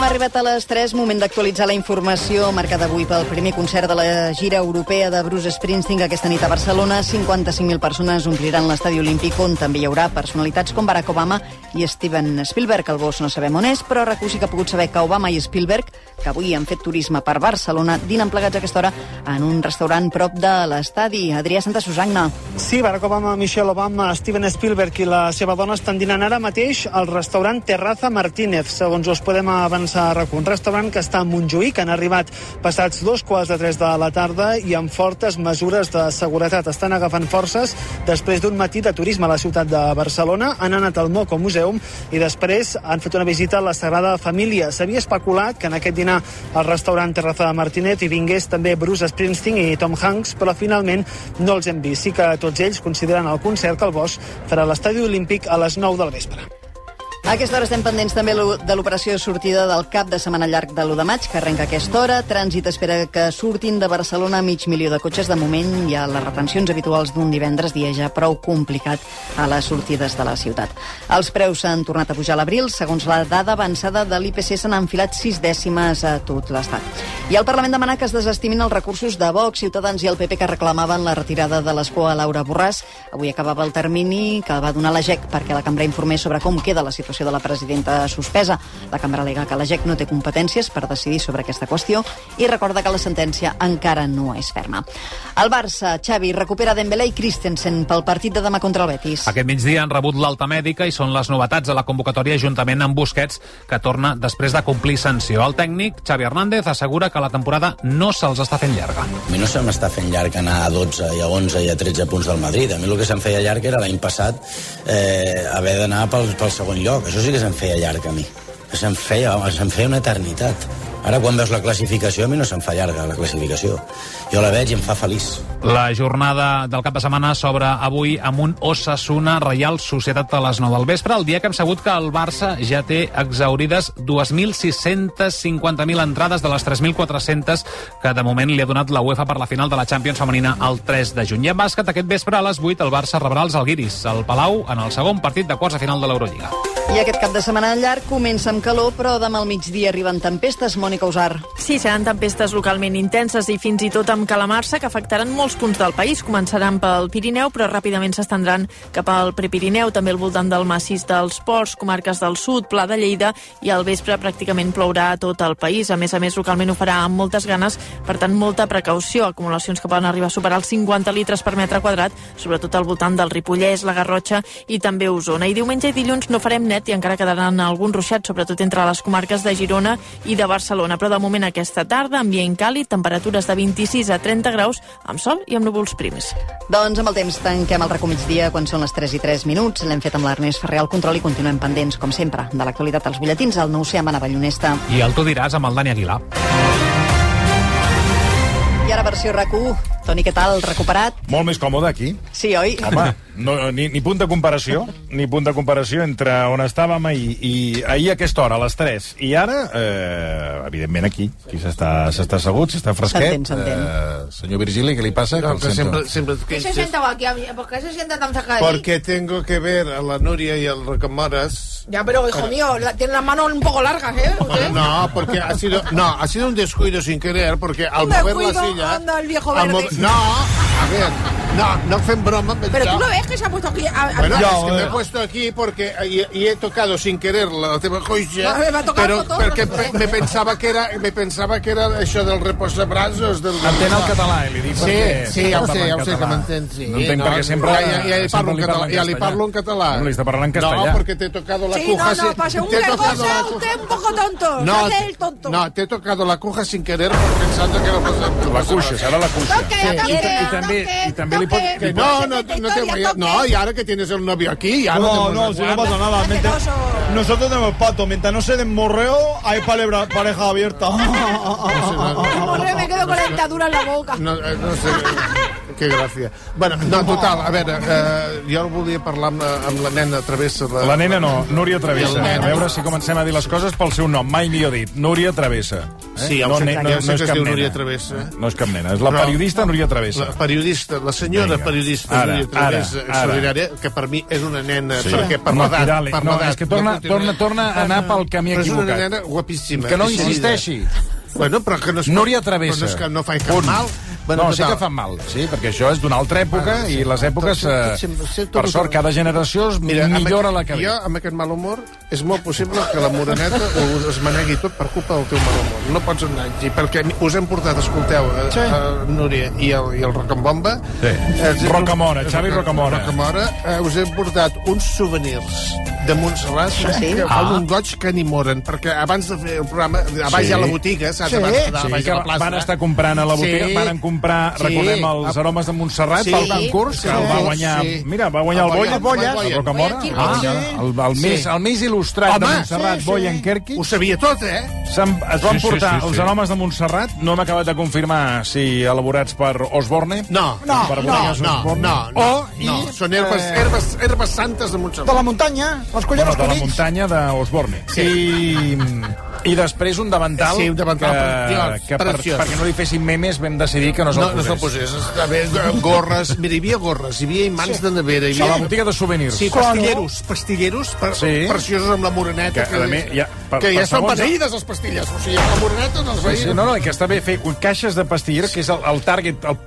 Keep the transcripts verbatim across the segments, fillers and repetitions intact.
Hem arribat a les tres, moment d'actualitzar la informació marcada avui pel primer concert de la gira europea de Bruce Springsteen aquesta nit a Barcelona. cinquanta-cinc mil persones ompliran l'estadi olímpic, on també hi haurà personalitats com Barack Obama i Steven Spielberg. El boss no sabem on és, però RAC1 sí que ha pogut saber que Obama i Spielberg, que avui han fet turisme per Barcelona, dinen plegats a aquesta hora en un restaurant prop de l'estadi. Adrià Santa Susagna. Sí, Barack Obama, Michelle Obama, Steven Spielberg i la seva dona estan dinant ara mateix al restaurant Terraza Martínez, segons us podem avançar a RAC1. Un restaurant que està a Montjuïc, han arribat passats dos quarts de tres de la tarda i amb fortes mesures de seguretat. Estan agafant forces després d'un matí de turisme a la ciutat de Barcelona. Han anat al Moco Museum i després han fet una visita a la Sagrada Família. S'havia especulat que en aquest dinar al restaurant Terraza Martínez hi vingués també Bruce Springsteen i Tom Hanks, però finalment no els hem vist. Sí que tots ells consideren el concert que el boss farà a l'estadi olímpic a les nou del vespre. A aquesta hora estem pendents també de l'operació sortida del cap de setmana llarg de l'u de maig, que arrenca a aquesta hora. Trànsit espera que surtin de Barcelona mig milió de cotxes. De moment hi ha les retencions habituals d'un divendres, dia ja prou complicat a les sortides de la ciutat. Els preus s'han tornat a pujar a l'abril. Segons la dada avançada de l'I P C, s'han enfilat sis dècimes a tot l'Estat. I el Parlament demana que es desestimin els recursos de Vox, Ciutadans i el P P que reclamaven la retirada de l'escó a Laura Borràs. Avui acabava el termini que va donar la G E C perquè la cambra informés sobre com queda la situació de la presidenta suspesa. La cambra al·lega que la G E C no té competències per decidir sobre aquesta qüestió i recorda que la sentència encara no és ferma. El Barça, Xavi, recupera Dembélé i Christensen pel partit de demà contra el Betis. Aquest migdia han rebut l'alta mèdica i són les novetats a la convocatòria juntament amb Busquets, que torna després de complir sanció. El tècnic, Xavi Hernández, assegura que la temporada no se'ls està fent llarga. A mi no se m'està fent llarg anar a dotze i a onze i a tretze punts del Madrid. A mi el que se'm feia llarg era l'any passat eh, haver d'anar pel, pel segon lloc. Això sí que se'm feia llarg a mi. Se'm feia, se'm feia una eternitat. Ara, quan veus la classificació, a mi no se'm fa llarga la classificació. Jo la veig i em fa feliç. La jornada del cap de setmana s'obre avui amb un Osasuna Reial Societat a les nou del vespre, el dia que hem sabut que el Barça ja té exaurides dos mil sis-centes cinquanta mil entrades de les tres mil quatre-centes que de moment li ha donat la UEFA per la final de la Champions femenina el tres de juny. I en bàsquet, aquest vespre a les vuit el Barça rebrà els Alguiris al Palau en el segon partit de quarts de final de l'Eurolliga. I aquest cap de setmana llarg comença amb calor, però demà al migdia arriben tempestes. Mònica Usar. Sí, seran tempestes localment intenses i fins i tot amb calamarsa que afectaran molts punts del país. Començaran pel Pirineu, però ràpidament s'estendran cap al Prepirineu, també al voltant del massís dels Ports, comarques del sud, Pla de Lleida, i al vespre pràcticament plourà a tot el país. A més a més, localment ho farà amb moltes ganes, per tant, molta precaució. Acumulacions que poden arribar a superar els cinquanta litres per metre quadrat, sobretot al voltant del Ripollès, la Garrotxa i també Osona. I diumenge i dilluns no farem net i encara quedaran alguns ruixats, sobretot entre les comarques de Girona i de Barcelona. Però de moment aquesta tarda, ambient càlid, temperatures de vint-i-sis a trenta graus, amb sol i amb núvols prims. Doncs amb el temps tanquem el RAC1 migdia quan són les tres i tres minuts. L'hem fet amb l'Ernest Ferrer al control i continuem pendents, com sempre, de l'actualitat als butlletins. El nou C amb Anna Ballonesta. I el Tu diràs amb el Dani Aguilar. I ara versió RAC1. Toni, què tal? Recuperat? Molt més còmode aquí. Sí, oi? Home, no, ni, ni punt de comparació, ni punt de comparació entre on estàvem ahir, i ahir a aquesta hora, a les tres, i ara, eh, evidentment aquí, aquí s'està assegut, s'està fresquet. S'entén, s'entén. Eh, senyor Virgili, què li passa? No, que que siempre, siempre, que ¿Qué se sienta aquí? ¿Por qué se sienta tan cerca de mí? Porque tengo que ver a la Nuria y al Recamoras. Ya, pero hijo mío, la, tiene las manos un poco largas, ¿eh? ¿Usted? No, porque ha sido, no, ha sido un descuido sin querer, porque al Un mover la descuido, silla... anda, el viejo al verde. mo- No, a ver, no, no fem broma. Pero ya. tú no ves que se ha puesto aquí... A, a, Bueno, a- es que me he puesto aquí porque y, y he tocado sin querer la teva coixa, Me va tocar pero todo, porque no pe- sé. me pensava que era me pensava que era això del reposabraços del Entén el català, eh, li dic. Sí, perquè sí, ja ho està sé, ja ho parlant sé que català. m'entens, sí. No entenc perquè sempre... Ja, ja, ja, li parlo en sempre català, ja li parlo en català. No, li està parlant en castellà. No, porque te he tocado la Sí, cuja... no, no, para según te he qué tocado cosa, la cuja- usted es un poco tonto. No, Se hace te- el tonto. no, te he tocado la cuja sin querer pensando que era el La cuixa, serà la cuixa. Toque, Sí. toque, I, i, també, toque, i també li pot... toque. Que no, no, Toque, no te voy a... toque. No, y ahora que tienes el novio aquí, ya No, te no, si no pasa nada. Mientras- Asqueroso. nosotros tenemos pato. Mientras no se den morreo, hay palebra- pareja abierta. Morreo, me quedo con la dentadura en la boca. No, eh, no sé. Que gràcia. Bueno, no, total, a veure, eh, jo volia parlar amb la, amb la nena Travessa. La, la nena no, Núria Travessa. A veure si comencem a dir les coses pel seu nom. Mai millor dit, Núria Travessa. Eh? Sí, ja ho sé, no, no, ja sé que es diu Núria Travessa. No és cap nena, és la Però, periodista Núria Travessa. La periodista, la senyora Vinga. periodista ara, Núria Travessa, ara, extraordinària, ara. que per mi és una nena, sí. perquè per no, l'edat... No, no, és que torna, torna, torna a anar pel camí equivocat. Però és una nena guapíssima. Que no insisteixi. Bueno, però que no és, Núria Travessa. Però no, és que no fa cap Punt. mal. Bueno, no, sí que fan mal, sí, perquè això és d'una altra època ah, sí. i les èpoques, eh, per sort, cada generació Mira, millora la que ve. Jo, amb aquest mal humor, és molt possible que la Moreneta es manegui tot per culpa del teu mal humor. No pots anar aquí, perquè us hem portat, escolteu, sí. a Núria i el, i el Rocambomba. Sí. Eh, Rocamora, Xavi Rocamora. Rocamora, eh, us hem portat uns souvenirs de Montserrat sí. que fan ah. un goig que ni moren, perquè abans de fer el programa, abans sí. hi ha la botiga, saps? Sí, abans, sí. abans que la plaça, van estar comprant a la botiga, sí. van comprar, sí. recordem, els aromes de Montserrat sí. pel concurs, sí. que el va guanyar, sí. mira, va guanyar el, el Boia, el Rocamora, ah, el, el, sí. més, el més il·lustrat Home, de Montserrat, sí, sí. Boia Enkerki. Ho sabia tot, eh? Es van sí, portar sí, sí, sí. els aromes de Montserrat, no hem acabat de confirmar si elaborats per Osborne. No, no, per no, no, no, no, o, i, no, són herbes, eh, herbes, herbes santes de Montserrat. De la muntanya, les colleres de la muntanya d'Osborne. Sí. I... I després un davantal, sí, un davantal que, que per, perquè no li fessin memes vam decidir que no se'l no, posés. No se'l posés. Gorres, mira, hi havia gorres, hi havia imants sí. de nevera. Hi havia... A la botiga de souvenirs. Sí, pastilleros, pastilleros per, sí. preciosos amb la moreneta. Que, que, mi, ja, per, que ja per són beneïdes, les pastilles. O sigui, la moreneta no les veia. Sí, sí, no, no, que està bé fer caixes de pastilleres, que és el, el target el,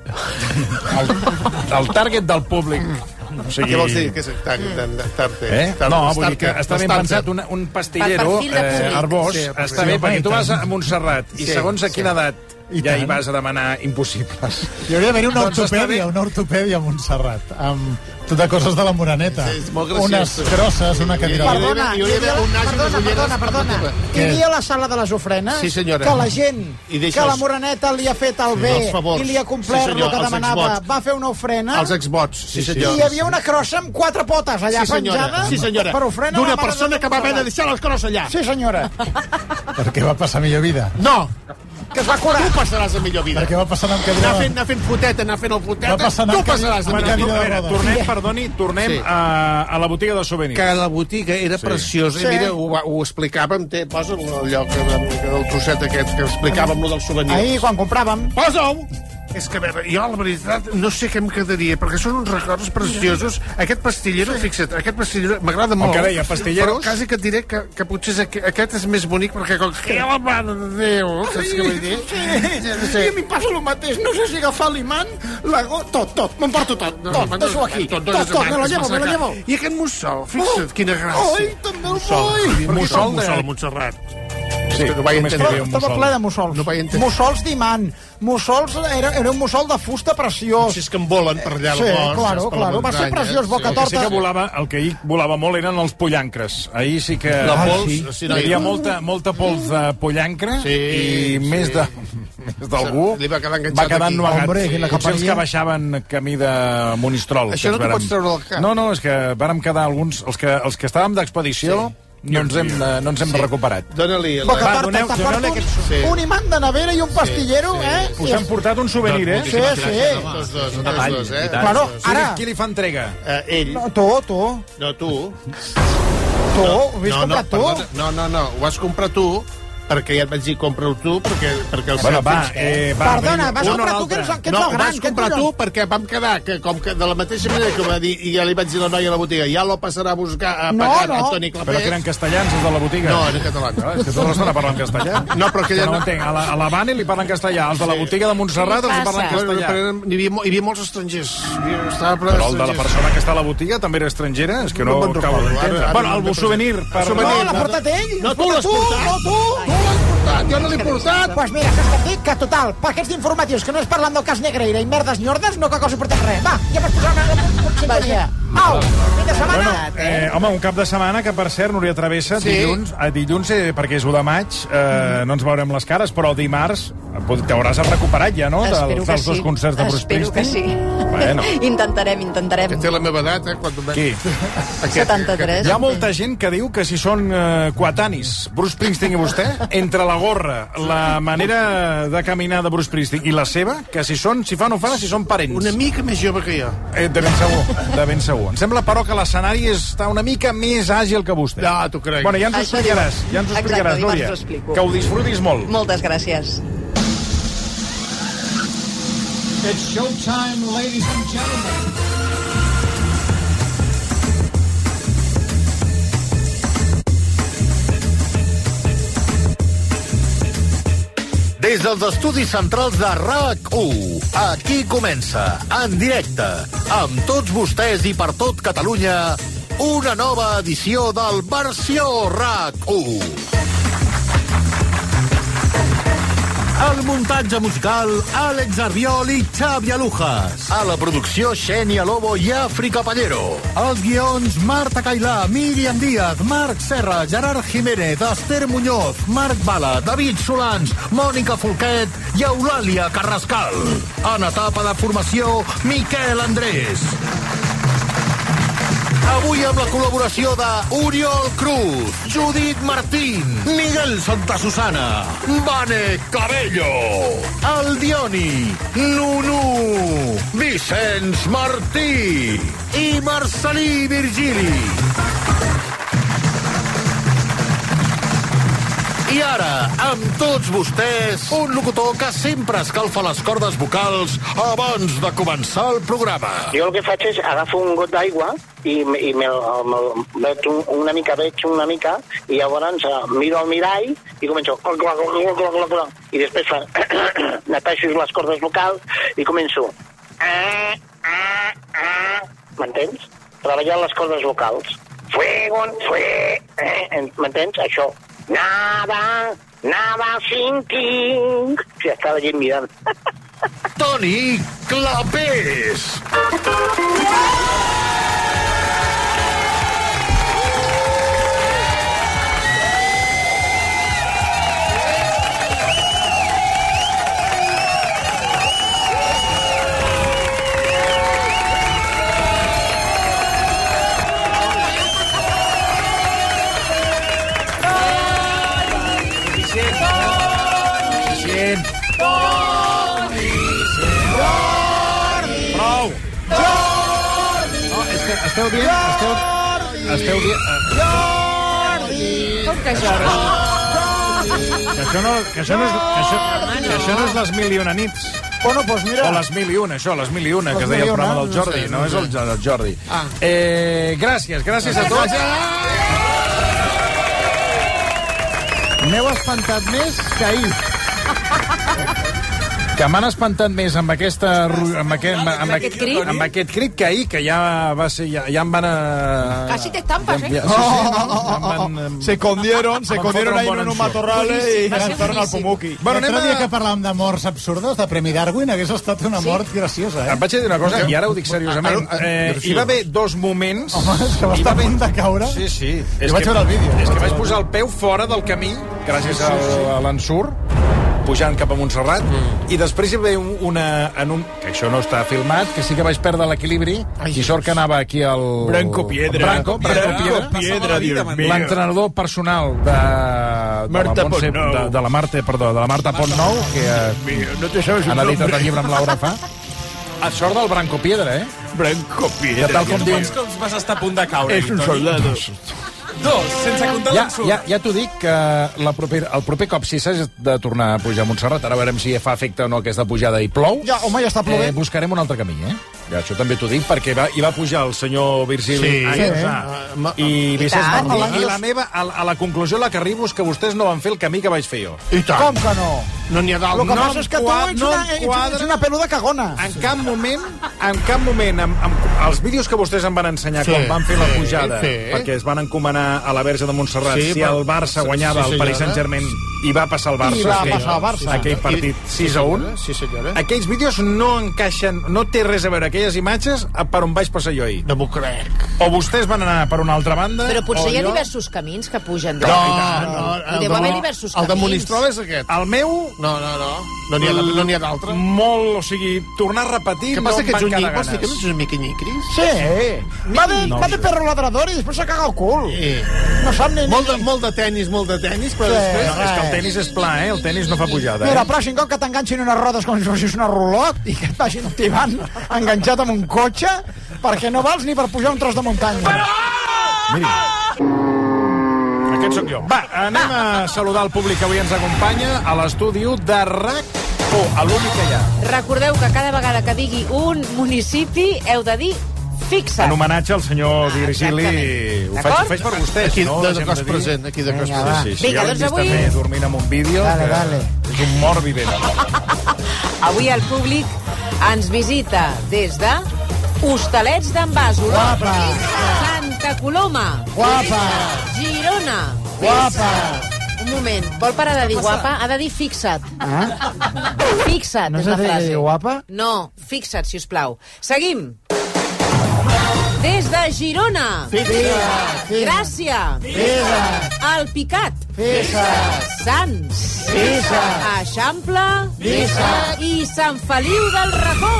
el, el target del públic. O sigui... Què vols dir? Què és tarte? Eh? No, vull dir que està ben pensat un, un pastillero eh, arbós, sí, està bé, perquè tu vas a Montserrat i segons a quina edat ja hi vas a demanar impossibles. Hi hauria d'haver una ortopèdia, una ortopèdia a Montserrat, amb tot de coses de la Moreneta. Sí, unes crosses, una cadira... Perdona, hi havia perdona, perdona, perdona. Hi havia la sala de les ofrenes sí, senyora. que la gent que la Moreneta li ha fet el bé i li ha complert sí, el que demanava, va fer una ofrena. Els exvots, sí senyor. I hi havia una crossa amb quatre potes allà sí, penjada sí, senyora. per ofrena d'una persona que va haver de deixar les crosses allà. Sí, senyora. Perquè va passar millor vida. No. Que es va curar. Tu passaràs la millor vida. Perquè va passar amb cadira... Anar fent, anar fent foteta, anar fent el foteta, tu passaràs la millor vida. Veure, tornem, perdoni, tornem sí. a, a la botiga de souvenirs. Que la botiga era sí. preciosa. Sí. I mira, ho, ho explicàvem, té, posa el lloc del trosset aquest, que explicàvem lo dels souvenirs. Ahir, quan compràvem. Posa-ho! És que, a veure, jo, la veritat, no sé què em quedaria, perquè són uns records preciosos. Aquest pastillero, sí. fixa't, aquest pastillero m'agrada molt. El que deia, pastilleros... Però quasi que et diré que, que potser aquest, aquest és més bonic, perquè com que la mare de Déu, saps què vull dir? Sí, sí. sí. I a mi em passa el mateix, no sé si agafar l'imant, la go... tot, tot, m'emporto tot. No, tot, deixo aquí, tot, tot, tot, me la llevo, me la llevo. I aquest mussol, fixa't, oh, quina gràcia. Oi, també el vull. Mussol de Montserrat. Sí, no vaig entendre. Estava ple de mussols. No mussols d'imant. Mussols, era, era un mussol de fusta preciós. Si és que en volen per allà sí, al bosc. Claro, claro, va ser preciós, boca sí. torta. El que sí que volava, el que ahir volava molt eren els pollancres. Ahir sí que... La pols, ah, sí. Hi havia molta, molta pols de pollancre sí, i sí. més de... més d'algú va quedar va quedar ennuegat. Potser els que baixaven camí de Monistrol. Això no t'ho pots treure del cap. No, no, és que vàrem quedar alguns... Els que, els que estàvem d'expedició... Sí. No ens hem, no ens hem sí. recuperat. Dóna-li... La... Boca torta, doneu, doneu un, sí. un imant de nevera i un pastillero, sí, sí. eh? Us han portat un souvenir, eh? Sí, sí. Tots dos, tots dos, eh? Claro, ara... Qui li fa entrega? Uh, ell. No, tu, tu. No, tu. Tu, ho has no, comprat no, tu? Perdona, no, no, no, ho has comprat tu, perquè ja et vaig dir, compra-ho tu, perquè, perquè el bueno, va, eh, va, Perdona, vas comprar tu, que ets, que ets no, el gran. Vas comprar tu, perquè vam quedar, que com que de la mateixa manera que va dir, i ja li vaig dir a la noia a la botiga, ja lo passarà a buscar a no, pagar no. a Toni Clapés. Però que eren castellans, els de la botiga. No, eren catalans. No, és que tota l'estona parlen castellà. No, però que ja no, no... no entenc. A la, a la Bani li parlen castellà, els de la botiga de Montserrat els parlen castellà. Però hi havia, hi havia molts estrangers. Estava ple però el de la persona que està a la botiga també era estrangera? És que no ho acabo d'entendre. Bueno, el souvenir... No, l'ha portat ell. No, tu l'has portat. No, tu. Tu l'has portat. Jo no l'he portat. Pues mira, que estem dit que, total, paquets d'informatius que no és parlant del cas Negreira i merdes ni ordes, no que cosa portem res. Va, ja vas posar una sintonia. Au, fin de setmana. Bueno, eh, home, un cap de setmana que, per cert, Núria Travessa, sí. dilluns, a dilluns, eh, perquè és u de maig, eh, mm. no ens veurem les cares, però dimarts t'hauràs recuperat ja, no?, del, dels sí. dos concerts de Bruce Springsteen. Espero que sí. Bueno. Intentarem, intentarem. Que té la meva edat, eh? Quan... Qui? setanta-tres. Hi ha molta gent que diu que si són eh, coetanis, Bruce Springsteen i vostè, entre l'agost gorra, la manera de caminar de Bruce Springsteen i la seva, que si són, si fan o fa, si són parents. Una mica més jove que jo. Eh, de ben segur, de ben segur. Em sembla, però, que l'escenari està una mica més àgil que vostè. Ja, t'ho crec. Bueno, ja ens ho explicaràs, ja ens ho explicaràs, Núria. Que ho disfrutis molt. Moltes gràcies. It's showtime, ladies and gentlemen. Des dels estudis centrals de R A C u, aquí comença, en directe, amb tots vostès i per tot Catalunya, una nova edició del Versió R A C u. El muntatge musical, Àlex Arbiol i Xavi Alujas. A la producció, Xènia Lobo i Àfrica Pallero. Els guions, Marta Cailà, Míriam Díaz, Marc Serra, Gerard Jiménez, Esther Muñoz, Marc Bala, David Solans, Mònica Folquet i Eulàlia Carrascal. En etapa de formació, Miquel Andrés. Avui amb la col·laboració de Oriol Cruz, Judit Martín, Miguel Santasusana, Vane Cabello, el Dioni, Nunu, Vicenç Martí i Marcelí Virgili. I ara, amb tots vostès, un locutor que sempre escalfa les cordes vocals abans de començar el programa. Jo el que faig és agafo un got d'aigua i, i me, me, veig una mica, veig una mica, i llavors miro al mirall i començo... I després fa... neteixo les cordes vocals i començo... M'entens? Treballant les cordes vocals. Fuego, fue... M'entens? Això... Nada, nada sin ti. Si està la gent mirant. Toni Clapés. Esteu dient... Esteu, esteu dient... Jordi! Com que Jordi? Que això no, que això no, és, que això, que això no és les mil i una nits. Bueno, doncs mira... O les mil i una, això, les mil i una, que es deia el programa del Jordi. No és el, el Jordi. Eh, gràcies, gràcies a tots. M'heu espantat més que ahir. Que m'han espantat més amb aquesta... Amb aquest, amb, amb, aquest, crit? Amb aquest crit que ahir, que ja va ser... Ja, ja em van... A... Casi te estampas, eh? Ja, sí, sí, no, no, no. Se escondieron, se escondieron ahí en unos matorrales i lanzaron al Pumuki. Bueno, L'altre dia que parlàvem de morts absurdes, de Premi Darwin, hagués estat una mort sí. graciosa, eh? Em vaig dir una cosa, i ara ho dic seriosament. Eh, hi va haver dos moments... Home, és que va estar a punt de caure. Sí, sí. Jo vaig veure el vídeo. És que vaig posar el peu fora del camí, gràcies a l'ensurt, pujant cap a Montserrat, mm. i després hi va haver una... En un, que això no està filmat, que sí que vaig perdre l'equilibri, i sort que anava aquí el... Branco Piedra. Branco, Branco Piedra. Piedra, Dios mío. L'entrenador personal de... De Marta la, Montse, de, de la Marta, perdó, de la Marta Pontnou, que no te sabes han editat el llibre amb Laura Fa. A sort del Branco Piedra, eh? Branco Piedra. Que tal com dius... que els vas estar a punt de caure. És un soldado. Dos, sense comptar ja, l'ensurt. ja, ja t'ho dic, que la proper, el proper cop, si s'ha de tornar a pujar a Montserrat, ara veurem si fa efecte o no aquesta pujada i plou, ja, home, ja està plovent. Eh, buscarem un altre camí, eh? Ja, això també t'ho dic, perquè va, hi va pujar el senyor Virgili sí, a sí, eh? i Vicenç Martí, i la meva, a, a la conclusió a la que arribo és que vostès no van fer el camí que vaig fer jo. I tant. Com que no? No n'hi ha dalt. El que no passa és que tu ets, no una, ets, ets una peluda cagona. En cap moment, en cap moment, amb, amb els vídeos que vostès em van ensenyar sí, quan van fer la pujada, sí, sí. perquè es van encomanar a la Verge de Montserrat, sí, si el Barça guanyava sí, el Paris Saint-Germain i va passar el Barça, I va passar el Barça. aquell partit sis a un, sí, aquells vídeos no encaixen, no té res a veure aquelles imatges per on vaig passar jo ahir. No m'ho crec. O vostès van anar per una altra banda... Però potser hi ha jo... diversos camins que pugen. No, no, no, no, no, no, no, no, no, no, el de Monistrol és aquest. El meu No, no, no. No n'hi ha, no n'hi ha d'altre. Molt, o sigui, tornar a repetir Què no passa, em que ets van un quedar llic? Vols dir ganes. que no ets un mica nyicris? Sí. Va de, No, va de sí. perro ladrador i després se caga el cul. Sí. No sap ni... Molt de, molt de tenis, molt de tenis, però Sí. després... No, és que el tenis és pla, eh? El tenis no fa pujada, Mira, eh? el pròxim cop que t'enganxin unes rodes com si fossis una rulot i que et vagin tibant enganxat amb un cotxe perquè no vals ni per pujar un tros de muntanya. Miri. Aquest sóc jo. Va, anem a saludar el públic que avui ens acompanya a l'estudi de R A C u, a l'únic que hi ha. Recordeu que cada vegada que digui un municipi heu de dir fixa't. En homenatge al senyor Virgili. Ho faig, ho faig per vostès, Aquí, no? de, de Deixem cos dir. present, aquí de cos Vinga, present. va. Sí, sí, Vinga, ja l'hem doncs vist avui- també dormint en un vídeo. Dale, que dale. És un mort vivent. Avui el públic ens visita des de Hostalets d'en Bas, Olot, Guapa. Santa Coloma, Guapa. Girona. Guapa. Un moment, vol parar de dir guapa? Ha de dir fixa't. Ah? Fixa't No és s'ha la de frase. dir guapa? No, fixa't, si us plau. Seguim. Des de Girona. Fixa't. Gràcia. Fixa't. El Picat. Fixa't. Sants. Fixa't. Eixample. Fixa't. I Sant Feliu del Racó.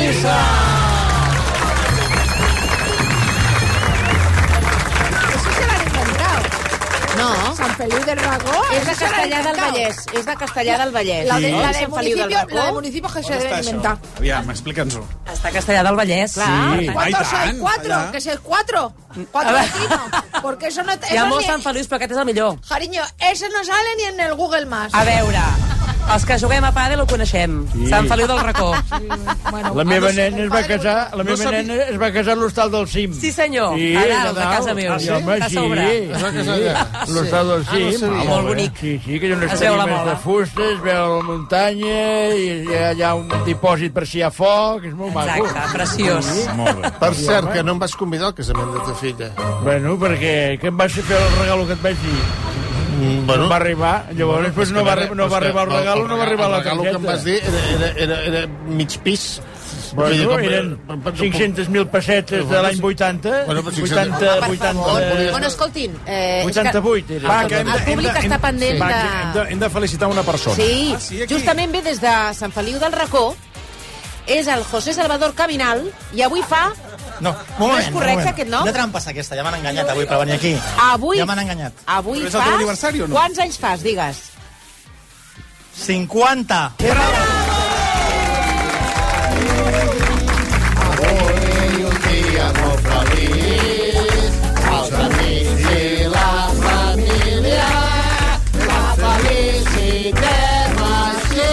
No. San Feliu del Racó. És de Eso se lo han Castellà del inventado. Vallès. És de Castellà del Vallès. La de, no? la de Sant Feliu del municipio, Racó. la de municipio que se debe inventar. Aviam, explica'ns-ho. Està a Castellà del Vallès. Clar. Sí. ¿Cuántos Ai, sois? tant, Cuatro. allà. Que sois cuatro. Cuatro vecinos. Porque eso no... Hi ha eso molts ni- Sant Felius, però aquest és el millor. Cariño, ese no sale ni en el Google Más. A veure, els que juguem a pàdel ho coneixem. Sí. Sant Feliu del Racó. Bueno, La meva ah, no, nena es va casar, la No meva sabia- nena es va casar a l'hostal del Cim. Sí, senyor. Sí, A dalt, a a casa meva. Ah, sí? Home, A sí. sobre. Es va casar allà? L'hostal del Ah, no Cim. sabia. Ah, Molt bonic. Sí, sí, que hi ha unes Es veu la tarimes moda. de fusta, es veu la muntanya, i hi ha, hi ha un dipòsit per si hi ha foc, és molt maco. Exacte, preciós. Sí. Molt bé. Per cert, que no em vas convidar al casament de ta filla. Bueno, perquè què em vas fer el regalo que et vaig dir? Mm, No va arribar, llavors després no va, arri- no va arribar el regalo, no va arribar la El regalo que em targeta. vas dir era, era, era, era mig pis. Bueno, Vull dir, eren com- cinc-centes mil pessetes de l'any vuitanta. Bueno, però vuitanta, vuitanta... Bueno, escoltin, eh, és que vuitanta-vuit era. Va, que hem de, el públic hem de, està pendent va, de... que hem, de, hem de felicitar una persona. Sí, Ah, sí, aquí. justament ve des de Sant Feliu del Racó, és el José Salvador Cabinal, i avui fa... No, un No moment, és correcte, un moment. aquest nom? Una trampes aquesta, ja m'han enganyat avui per venir aquí. Avui, Ja m'han enganyat. avui Però és el fas... teu aniversari o no? Quants anys fas, digues? cinquanta. Avui un dia molt feliç, els amics i la família, la felicitem així.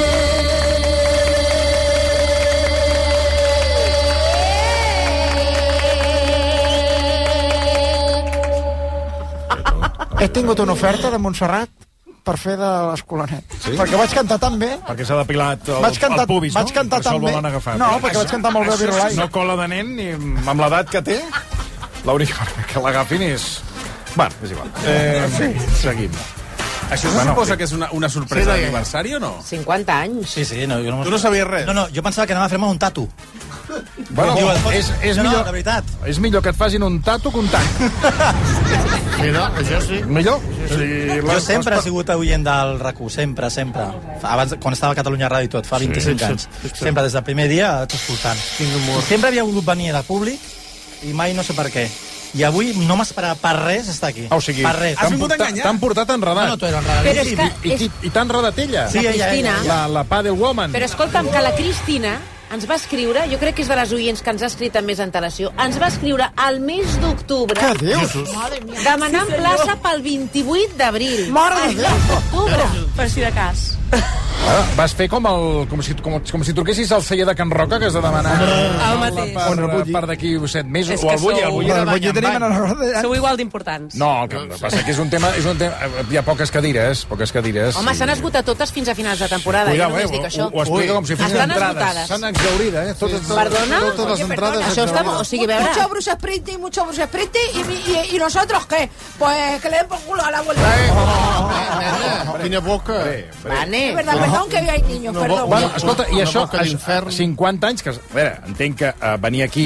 He tingut una oferta de Montserrat per fer de l'Escolanet. Sí? Perquè vaig cantar tan bé. Perquè s'ha depilat el, Vaig cantar- el pubis, vaig no? cantar Per això tan el bé. volen agafar. No, perquè vaig cantar molt bé a Això Virolai. No cola de nen ni amb l'edat que té. L'única manera que l'agafin és... Bueno, és igual. Eh, sí. Seguim. Això se suposa que és una, una sorpresa Sí, d'aniversari o no? cinquanta anys. Sí, sí, no, jo no... Tu no sabies res? No, no, jo pensava que anava a fer-me un tatu. Bueno, Diu, et pots- és, és, no, no, millor, de veritat. és millor que et facin un tatu que un tanc. Sí, no? Això sí. Millor? Sí, Jo sempre he sigut oient del R A C u, sempre, sempre. Abans, quan estava a Catalunya Ràdio i tot, fa vint-i-cinc Sí, sí, anys. sí, sí. Sempre, des del primer dia, escoltant. I sempre havia volgut venir de públic i mai no sé per què. I avui no m'esperava per res estar aquí. O sigui, per res. t'han portat, t'han portat enredat. No, no, tu eres enredat. Però és que... I, i, i t'ha enredat ella? Sí, ella, Cristina. ella. La, la Paddle Woman. Però escolta'm, que la Cristina ens va escriure, jo crec que és de les oients que ens ha escrit amb més antelació, ens va escriure al mes d'octubre Què dius? demanant plaça pel vint-i-vuit d'abril. Mare de Déu! Octubre. Per si de cas. Ah, vas fer com, el, com, si, com, com si truquessis al celler de Can Roca, que has de demanar El mateix. per, per, per d'aquí set mesos. És O que el Bulli, el sou- Bulli era El d'any Bulli en tenim any. en el roda. Sou igual d'importants. No, el que passa que és un tema... És un tema hi ha poques cadires, poques cadires. Home, s'han esgotat totes fins a finals de temporada. Cuidao, jo només eh? dic això. Ho, ho explica com si fessin Estan entrades. esgotades. S'han exhaurida, eh? Totes, Perdona? totes les Oye, entrades perdona. Això està... O sigui, a veure... Mucho Bruce Springsteen, mucho Bruce Springsteen, y, mi- y, y nosotros, ¿qué? Pues que le den por culo a la abuela. Nena, quina boca. Vane. Es verdad, perdón que hay niños, perdón. Bueno, escolta, i Una això, boca d'infern. cinquanta anys, que, a veure, entenc que uh, venir aquí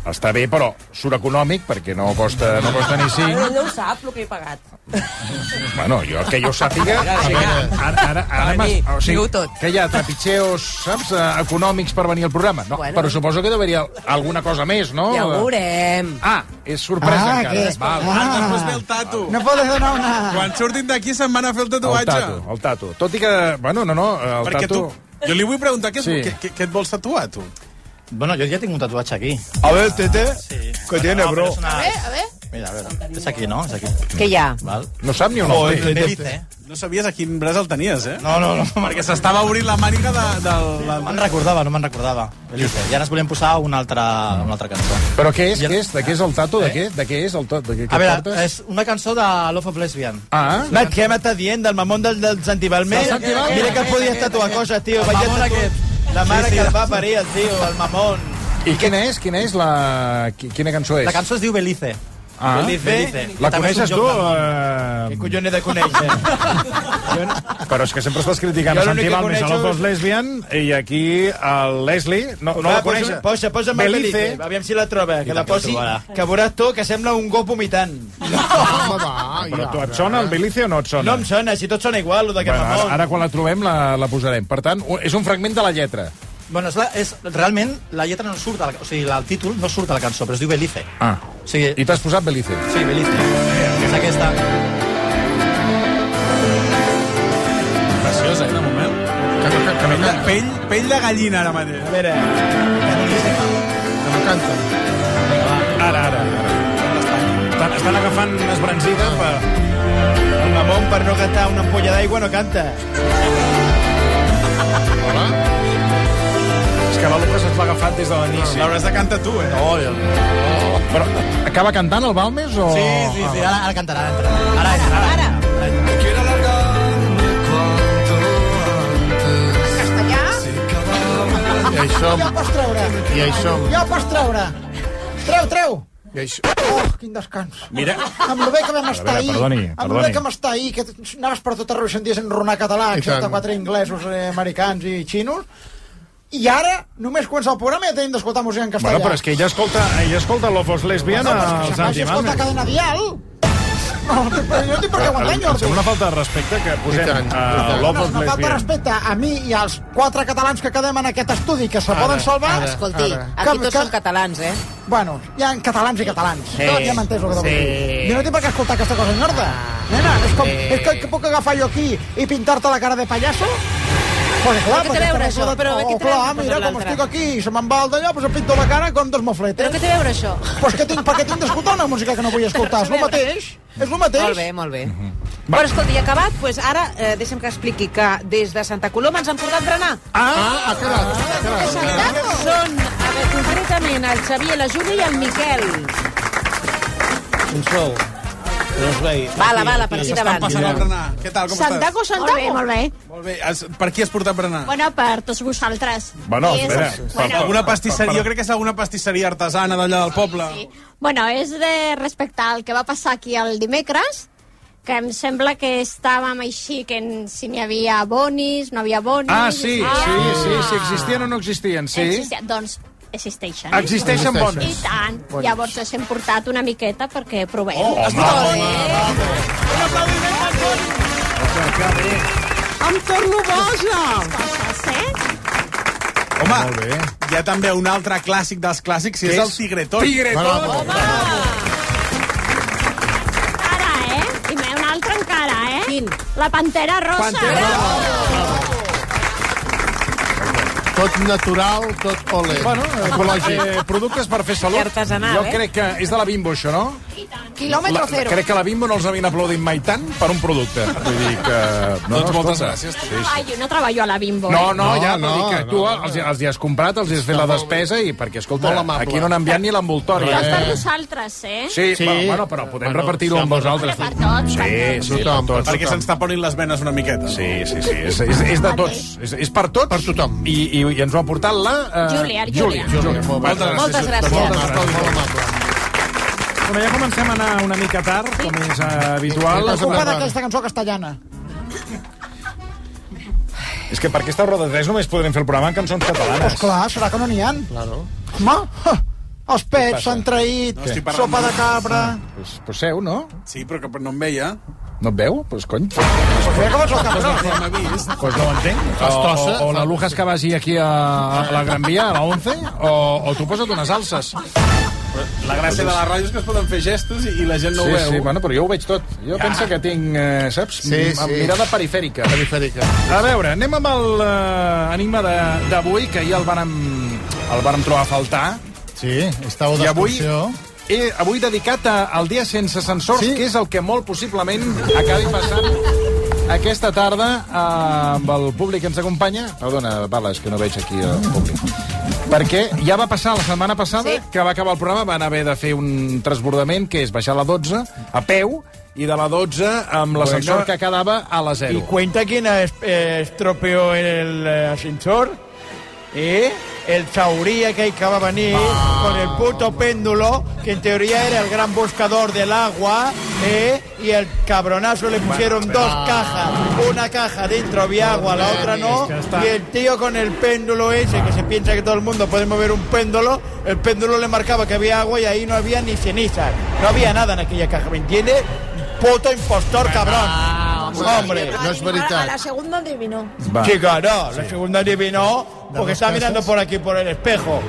està bé, però surt econòmic, perquè no costa, no costa ni cinc. Ell ho sap, el que he pagat. Bueno, jo que jo sàpiga... Vinga, vinga. Ara, ara, ara, Vení, o sigui, diu tot. que hi ha trepitxeos, saps, eh, econòmics per venir al programa. No, Bueno. però suposo que deveria alguna cosa més, no? Ja ho veurem. Ah, és sorpresa Ah, encara. que és- Val. Ah, després ve el tatu. No podes donar una... Quan surtin d'aquí se'n van a fer el El tatuatge. tatu, el tatu. Tot i que, bueno, no, no, el Perquè tatu... tu... Jo li vull preguntar què, Sí. sí. què, què, què et vols tatuar, tu? Bueno, jo ja tinc un tatuatge aquí. A ver, Tete, Sí. ¿qué tiene, No, bro? però és una- A ver, a ver. Mira, a veure, és aquí, no? És aquí. Què hi ha? Val. No sap ni on Joder, el té. Tete. Belize. No sabies a quin braç el tenies, eh? No, no, no. Perquè s'estava obrint la màniga de, del... No me'n recordava, no me'n recordava. Belize. I ara ens volem posar una altra, una altra cançó. Però què és, què és? De què és el tatu? De què, de què és el tatu? De què, A què veure, portes? és una cançó de Love of Lesbian. Ah, Matt, què m'estàs dient del mamón del, del Santi Balmer? Del Santi Balmer. Mira que et podies tatuar coses, tio. El Vaya mamón tatu- aquest. La mare Sí, sí. que el va parir, el tio, el mamón. i quina és? Quina és la... qui- Quina cançó és? La cançó es diu Belize. Ah, Belize. la També és un coneixes joc tu? del món. Eh... Què collons he de conèixer? Però és que sempre estàs criticant Jo a l'únic Santi que Balmes, a coneixo- l'Ofos Lesbian, i aquí el Leslie, no, no Va, la coneixes? Posa, posa el Belize. Aviam si la troba, que la posi, que veuràs tu que sembla un gos vomitant. No, home, va. Però tu et sona el Belize o no et sona? No em sona, si tot sona igual, lo d'aquest Bueno, ara, mamón. ara quan la trobem la, la posarem. Per tant, u- és un fragment de la lletra. Bueno, és, la, és realment la lletra no surt, a la, o sigui, la, el títol no surt a la cançó, però es diu Belize. Ah, O sigui, i t'has posat Belize. sí, Belize. És aquesta. Preciosa, eh, de moment. Que no, que, que no Pell, canta. pell, pell de gallina, ara mateix. A veure, Que no canta. Ara, ara, ara. Estan, estan agafant esbranzida per... el mamón per no gastar una ampolla d'aigua no canta. Hola? És que la Lucas es l'ha agafat des de l'inici. L'hauràs de cantar tu, eh? Oh, jo... Però acaba cantant el Balmes o...? Sí, sí, sí, ara, ara cantarà. Ara, ara, ara. ara. Ara. Castellà? I hi som. Ja ho pots treure. I hi som. Ja ho pots treure. Treu, treu. I hi som. Oh, quin descans. Mira, Amb lo bé que vam estar veure, ahir, perdoni, amb lo perdoni. bé que vam estar ahir, que anaves per tot arreu i senties enronar català, I excepte tant. quatre inglesos, eh, americans i xinos, i ara, només comença el programa i ja tenim d'escoltar música en castellà. Bueno, però és que ella escolta, ella escolta l'Ofos Lesbian No, però és al que Santi si escolta Balmes. cadena dial. No, no tinc per què aguantar, Em Nyordo. sembla una falta de respecte que posem I tant, i uh, tant. No, l'Ofos és una falta de Lesbian. respecte a mi i als quatre catalans que quedem en aquest estudi que se poden salvar. ara. Escolti, Ara. aquí Que- tots que- són catalans, eh? Bueno, hi ha catalans i catalans. Sí. Tots ja m'entens el que t'ho Sí. dir. Jo no tinc per què escoltar aquesta cosa, Nyorda. Nena, és com, és que, que puc agafar jo aquí i pintar-te la cara de pallasso? Pues clar, Però què té a perquè veure estaràs això? de- Però oh, què té a clar, veure una mira, cosa com amb estic l'altra? aquí i se me'n va el d'allò, pues em pinto la cara com dos mofletes. Però què té a veure això? Pues que tinc, perquè tinc d'escoltar una música que no vull escoltar. És el mateix. És el mateix. Molt bé, molt bé. Però escolta, i acabat, doncs ara eh, deixem que expliqui que des de Santa Coloma ens han portat berenar. Ah, ha quedat. Ha quedat. Són, a veure, concretament, el Xavier, la Júlia i el Miquel. Un sou. Doncs bé. Vala, vala, per aquí s'estan davant. passant a berenar. Què tal, com estàs? Santaco, Santaco. Molt bé, molt bé. Molt bé. Has- Per qui has portat berenar? Bueno, per tots vosaltres. Bueno, És- espera. Bueno, Alguna pastisseria, jo crec que és alguna pastisseria artesana d'allà del poble. sí. Bueno, és de respectar el que va passar aquí el dimecres, que em sembla que estàvem així, que en- si n'hi havia bonis, no havia bonis... Ah, sí, sí, Ah. sí, si existien o no existien, sí. Existia- Doncs existeixen. Existeixen I bones. tant. Llavors us hem portat una miqueta perquè proveu. Oh, home, home, Em torno boja! Coses, eh? Home, Molt bé. hi ha també un altre clàssic dels clàssics, que Què és el és? tigretón. Tigretón. Encara, eh? I m'he un altre encara, eh? Quin? La Pantera Rosa. Tot natural, tot ole. Bueno, ecològic. eh, productes per fer salut. I artesanal, jo eh? crec que és de la Bimbo, això, no? Quilòmetre La, zero. crec que la Bimbo no els havien aplaudit mai tant per un producte. Vull dir que... No, Doncs moltes escolta. gràcies. Sí, sí. Treballo, no treballo a la Bimbo, No, eh? no, No, ja, no, però dic que no, tu no. els, els hi has comprat, els hi has fet la despesa i perquè, escolta, Molt amable. aquí no n'han enviat ni l'envoltori. Tot per Eh? vosaltres, eh? Sí, Sí. sí. Bueno, però podem Bueno, repartir-ho sí, amb vosaltres. Per tots, Sí, per sí, per Tothom, tots. Perquè se'ns taponin les venes una miqueta. Sí, sí, sí, és, és, és de tots. És, és per tots. Per tothom. I, i, i ens ho ha portat la... Uh, Júlia, Júlia. Júlia. Molt bé. Moltes gràcies. Moltes gràcies. Molt amable, molt amable. Bueno, ja comencem a anar una mica tard, com és uh, habitual. Sí, Culpa d'aquesta cançó castellana. És que per aquesta roda de tres només podrem fer el programa en cançons catalanes. Pues clar, serà que no n'hi ha. Claro. Home, ha, Els pets s'han traït, no, sopa de cabra... Ah, pues, pues seu, no? Sí, però que no em veia. No et veu? Pues cony. Pues mira com és el cabró. Pues no ho entenc. O, o, o la Lujas que vagi aquí a, a la Gran Via, a la once, o, o tu posa't unes alces. La gràcia de la ràdio és que es poden fer gestos i, i la gent no sí, ho veu. Sí, bueno, però jo ho veig tot. Jo ja. penso que tinc, eh, saps, sí, sí. mirada perifèrica. Perifèrica. A veure, anem amb el uh, enigma d'avui, que ahir el vàrem, el vàrem trobar a faltar. Sí, estàu d'excursió. I avui, avui dedicat a, al dia sense ascensors, sí? que és el que molt possiblement acabi passant aquesta tarda eh, amb el públic que ens acompanya. Perdona, Bala, és que no veig aquí el públic. Perquè ja va passar la setmana passada, sí. que va acabar el programa, van haver de fer un transbordament, que és baixar a la dotze, a peu, i de la dotze amb l'ascensor bueno, que quedava a la zero. I cuenta quién estropeó el ascensor, ¿eh? El Chauría que acaba de venir ah. con el puto péndulo, que en teoría era el gran buscador del agua, ¿eh? Y el cabronazo le pusieron bueno, dos ah. cajas, una caja dentro había agua, la otra no, es que y el tío con el péndulo ese, que se piensa que todo el mundo puede mover un péndulo, el péndulo le marcaba que había agua y ahí no había ni cenizas, no había nada en aquella caja, ¿me entiendes? Puto impostor, cabrón. Ah, hombre, no es veritat. A la segunda adivinó. Sí, claro, la segunda adivinó porque está mirando por aquí, por el espejo.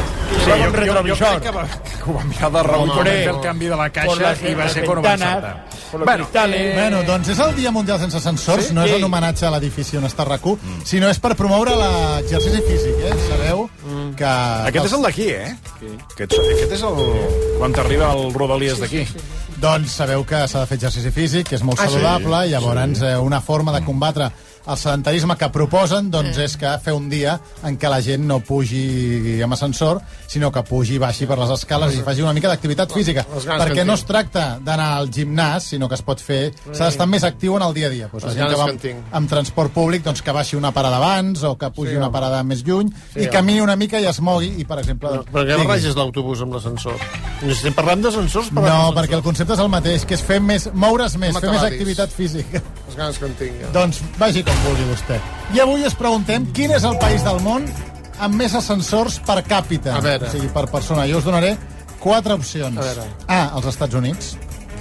I sí, lleva jo, un retrovisor. Jo, jo crec que va, que ho va mirar de raó quan fer el canvi de la caixa i va ser quan ho va encertar. Bueno, eh... bueno, doncs és el Dia Mundial Sense Ascensors, sí? no és en homenatge a l'edifici on està R A C u, mm. sinó és per promoure l'exercici físic, eh? Sabeu mm. que... Aquest és el d'aquí, eh? Sí. Aquest, aquest és el... quan t'arriba el Rodalies d'aquí. Sí, sí, sí. Doncs sabeu que s'ha de fer exercici físic, que és molt ah, saludable, sí? i llavors sí. una forma de combatre el sedentarisme que proposen doncs, és que fer un dia en què la gent no pugi amb ascensor, sinó que pugi i baixi per les escales i faci una mica d'activitat física. Perquè no es tracta d'anar al gimnàs, sinó que es pot fer... S'ha d'estar més actiu en el dia a dia. Pues la gent que va amb, amb transport públic, doncs que baixi una parada abans o que pugi sí, una parada més lluny sí, i camini una mica i es mogui. I, per exemple... Doncs, per què barreges l'autobús amb l'ascensor? Estem parlant d'ascensors? No, perquè el concepte és el mateix, que és fer més, moure's més, fer més activitat física. Les ganes que en tinc, ja. Doncs vagi com vulgui vostè. I avui us preguntem quin és el país del món amb més ascensors per càpita, o sigui, per persona. Jo us donaré quatre opcions. A, els Estats Units.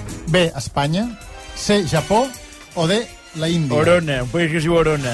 B, Espanya. C, Japó. O D, la Índia. Orona, un país que es diu Orona.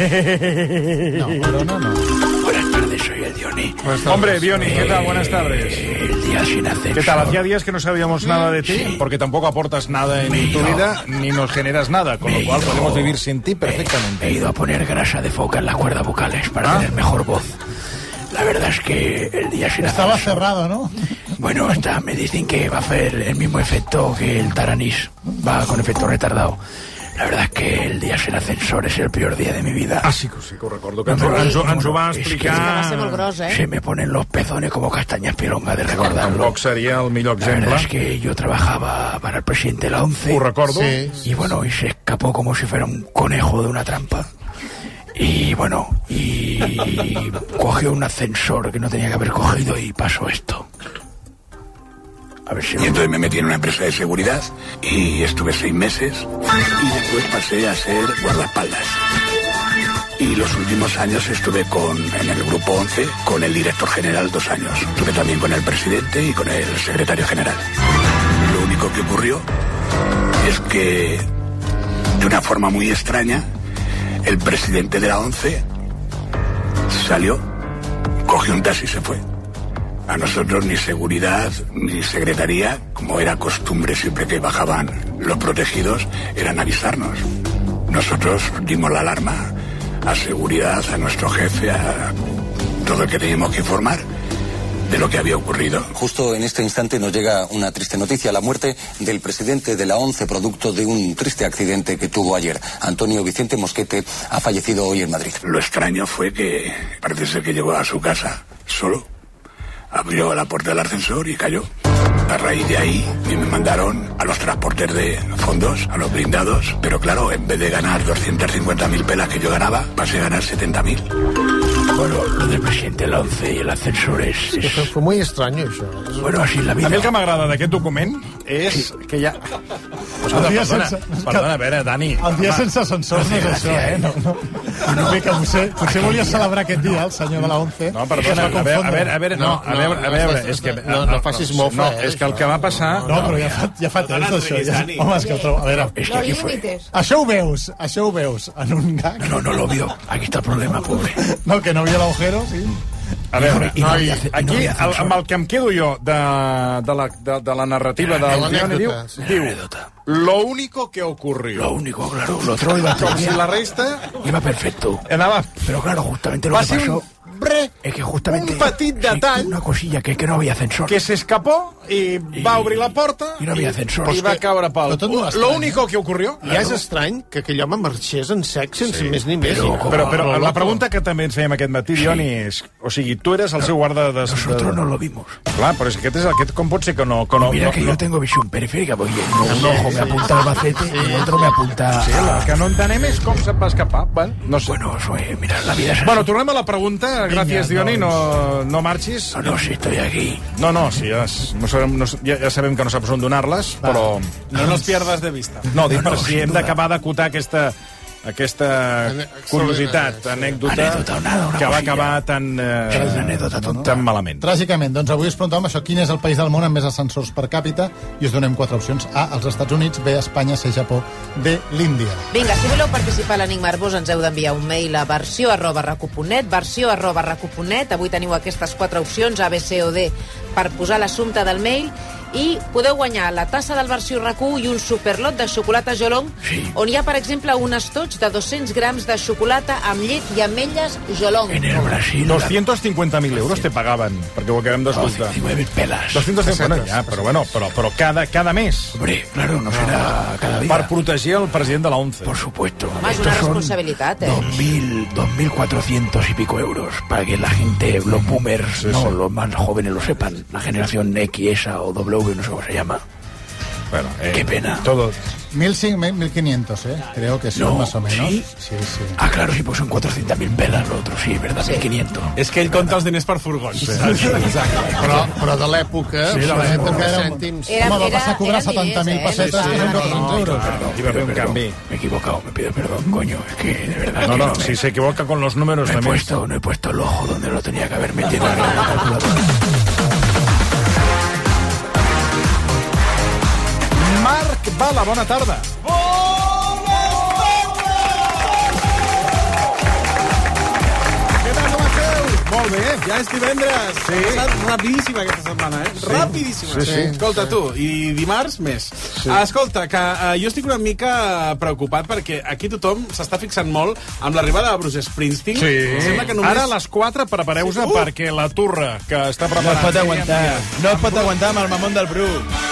No, Orona no. Buenas tardes, soy el Diony. Hombre, Diony, ¿qué tal? Buenas tardes. El día sin ascensor. ¿Qué tal? Hacía días que no sabíamos nada de ti, sí. porque tampoco aportas nada en Me tu ido. vida, ni nos generas nada, con Me lo cual ido. podemos vivir sin ti perfectamente. He ido a poner grasa de foca en las cuerdas vocales para ¿Ah? tener mejor voz. La verdad es que el día sin Estaba ascensor... cerrado, ¿no? Bueno, hasta me dicen que va a hacer el mismo efecto que el Taranis. Va con efecto retardado. La verdad es que el dia sin ascensor és el peor dia de mi vida. Ah, sí, sí que ho recordo, que ens, no, ens, ens ho va explicar... Es que va ser molt gros, eh? Se me ponen los pezones como castañas pilonga de recordarlo. Tampoc seria el millor exemple. La verdad es que yo trabajaba para el presidente de la ONCE. Ho recordo. Sí, sí, y bueno, y se escapó como si fuera un conejo de una trampa. Y bueno, y cogió un ascensor que no tenía que haber cogido y pasó esto. A ver si y entonces me metí en una empresa de seguridad y estuve seis meses y después pasé a ser guardaespaldas. Y los últimos años estuve con, en el grupo once con el director general dos años. Estuve también con el presidente y con el secretario general. Lo único que ocurrió es que, de una forma muy extraña, el presidente de la once salió, cogió un taxi y se fue. A nosotros ni seguridad ni secretaría, como era costumbre siempre que bajaban los protegidos, eran avisarnos. Nosotros dimos la alarma a seguridad, a nuestro jefe, a todo el que teníamos que informar de lo que había ocurrido. Justo en este instante nos llega una triste noticia, la muerte del presidente de la ONCE, producto de un triste accidente que tuvo ayer. Antonio Vicente Mosquete ha fallecido hoy en Madrid. Lo extraño fue que parece ser que llegó a su casa solo. Abrió la puerta del ascensor y cayó. A raíz de ahí me mandaron a los transportes de fondos, a los blindados, pero claro, en vez de ganar doscientas cincuenta mil pelas que yo ganaba, pasé a ganar setenta mil. Bueno, lo del presidente del once y el ascensor és... És... Fue muy extraño, això. Bueno, així la vida. A mi el que m'agrada d'aquest document és que ja... El dia sense... Perdona, a veure, Dani... El dia sense ascensor no és això, eh? No, no. Una mica, potser, potser volia celebrar aquest dia, el senyor de la ONCE. No, perdona, a veure, a veure, a veure, no, a veure, a veure, és que... No, no facis mofa, no, eh? és que el que va passar... No, però ja fa, ja fa temps, això. Ja. Home, és que el trobo... A veure... Es que aquí fue... Això ho veus, això ho veus en un gag. No, no lo vio. Aquí está el problema, pobre. No, que no vio l'agujero, sí. A veure, I no, noi, i no, aquí, i no el, amb el que em quedo jo de, de, la, de, de la narrativa del Dioni, diu, diu, lo único que ocurrió. Lo único, claro, lo otro iba todo Com si bien. la resta... Iba perfecto. Anava... Pero claro, justamente lo Va que ser pasó... un... Bre, es que justamente un petit detall, sí, una cosilla que, que no había ascensor que se escapó y, y va a abrir la porta y no había ascensor i va caure pel... Lo único que ocurrió... Ja és estrany que aquell home marxés en sec sense Sí. més ni més. Però, però, però la pregunta que també ens fèiem aquest matí, sí. Dioni, és... O sigui, tu eres el seu guarda de... Nosotros de... no lo vimos. Clar, però és que aquest és aquest... Com pot ser que no... Que no Mira no, que no... yo tengo visión periférica, porque un ojo me apunta al Albacete y el otro me apunta... Sí, el que no entenem és com se'n va escapar. Bueno, no sé. Bueno, eso es, mira, la vida es así. Bueno, tornem a la pregunta. Gràcies, Dioni, no, no marxis. No, no, si estoy aquí. No, no, sí, ja, no sabem, no, ja, ja sabem que no saps on donar-les, però... No nos pierdas de vista. No, dic, No, no, per si sin hem duda. d'acabar d'acotar aquesta aquesta curiositat, anècdota, Anècdota, nada, una que va cosilla. acabar tan, eh, Una anècdota tonta. tan malament. Tràgicament, doncs avui us preguntàvem això, quin és el país del món amb més ascensors per càpita, i us donem quatre opcions. A, els Estats Units, B, Espanya, C, Japó, D, l'Índia. Vinga, si voleu participar a l'Enigma Arbós ens heu d'enviar un mail a versió arroba recu.net, versió arroba recu.net. Avui teniu aquestes quatre opcions, A, B, C o D, per posar l'assumpte del mail, i podeu guanyar la tassa del versió R A C U i un superlot de xocolata Jolong, sí. on hi ha, per exemple, un estoig de dos-cents grams de xocolata amb llet i ametlles Jolong. En el Brasil... doscientos cincuenta mil euros te pagaven, perquè ho acabem d'escoltar. diecinueve pelas. doscientos cincuenta, bueno, ja, però bueno, però, però cada, cada mes. Hombre, claro, no será cada día. Per protegir el president de la ONCE. Por supuesto. Home, és una Estos son responsabilitat, eh? dos mil cuatrocientos y pico euros, para que la gente, los boomers, Sí, no, sí. los más jóvenes lo sepan. La generación X, esa o W, no sé cómo se llama. Bueno, eh, Qué pena. Todo. mil quinientos, ¿eh? Creo que son No, más o menos. ¿sí? Sí, sí. Ah, claro, sí, pues son cuatrocientos mil pelas, lo otro, sí, ¿verdad? Sí. mil quinientos. És que ell compta els diners per furgons. Sí. Però, però de l'època, Sí, de de l'època l'època era- cèntims... Era- Home, va era- passar a cobrar eren setanta mil diners, eh? pessetes, Sí, que són sí, quatre-cents sí. euros. Hi va haver un canvi. Me he equivocado, me pido perdón, coño. Es que, de verdad, No, que no, me- si se equivoca con los números no he también. puesto, no he puesto el ojo donde lo tenía que haber metido en la calculadora. Marc Bala, bona tarda. Què tal, com esteu? Molt bé. Ja és divendres. Sí. Ha passat rapidíssima aquesta setmana, eh? Sí. Rapidíssima. Sí, sí. Escolta, tu, i dimarts més. Sí. Escolta, que uh, jo estic una mica preocupat perquè aquí tothom s'està fixant molt amb l'arribada de Bruce Springsteen. Sí. Sembla que només... Ara a les quatre prepareu-vos Sí. Uh! perquè la turra que està No preparant... es pot aguantar. No es pot aguantar amb el mamón del Bru.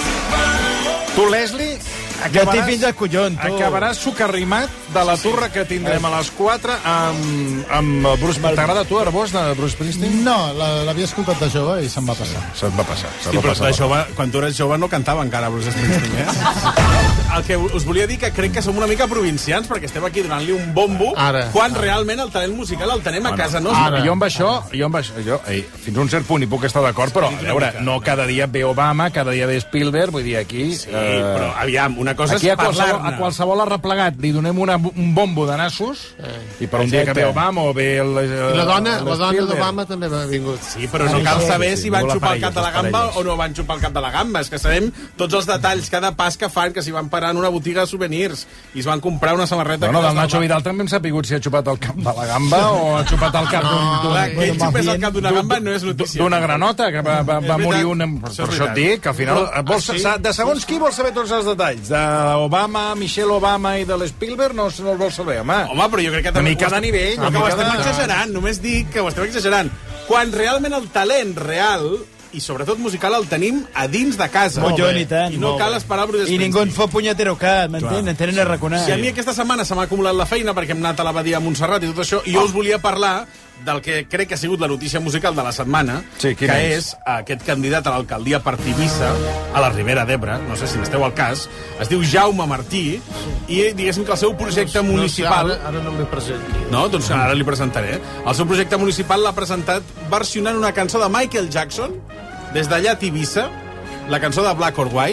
Tu, Leslie, Jo estic fins al collon, tu. acabaràs sucarrimat de la turra que tindrem a les quatre amb, amb Bruce... T'agrada a tu, Arbós, de Bruce Springsteen? No, la- l'havia escoltat de jove i se'm va passar. Se't va passar. Sí, però de jove, quan tu eres jove no cantava encara Bruce Springsteen, eh? El que us volia dir que crec que som una mica provincians perquè estem aquí donant-li un bombo Ara. quan realment el talent musical el tenem a casa nostra. Ara. Jo amb això, jo amb això jo, ei, fins a un cert punt hi puc estar d'acord, però a veure, no cada dia ve Obama, cada dia ve Spielberg, vull dir, aquí... Sí, però aviam, una cosa aquí és a qualsevol, parlar-ne. a qualsevol arreplegat li donem una, un bombo de nassos i per un dia que ve Obama o ve el, el, I la dona, el la dona Spielberg. d'Obama també va vingut. Sí, però no cal saber si van Diu la xupar el parella, cap de la les gamba parelles. o no van xupar el cap de la gamba. És que sabem tots els detalls, cada pas que fan, que s'hi van parar en una botiga de souvenirs i es van comprar una samarreta... Bueno, que del les Nacho va- Vidal també hem sapigut si ha xupat el cap de la gamba o ha xupat el cap d'un... d'un- Clar, que ell xupés el cap d'una gamba no és notícia. d'una granota, que va, va, va És veritat. morir un... Per Això és això et veritat. dic, que al final... Però, Vols, ah, sí? sa- de segons qui vols saber tots els detalls? D'Obama, Michelle Obama i de l'Spielberg no, no els vols saber, home. Home, però jo crec que Una també... mica ho de estem- nivell, No, una que ho mica estem de- exagerant, només dic que ho estem exagerant. Quan realment el talent real i sobretot musical el tenim a dins de casa. Collon, i tant. I no Molt cal bé. esperar Bruce I ningú en fa punyetero cap, m'entén? En tenen a raconar. Si a mi aquesta setmana se m'ha acumulat la feina perquè hem anat a l'abadia a Montserrat i tot això, i jo us volia parlar del que crec que ha sigut la notícia musical de la setmana, Sí, que quina és? és? aquest candidat a l'alcaldia per Tivissa, a la Ribera d'Ebre, no sé si n'esteu al cas, es diu Jaume Martí, i diguéssim que el seu projecte municipal... No sé, ara, ara no m'hi presenti. No? Doncs ara li presentaré. El seu projecte municipal l'ha presentat versionant una cançó de Michael Jackson, des d'allà a Tivissa, la cançó de Black or White,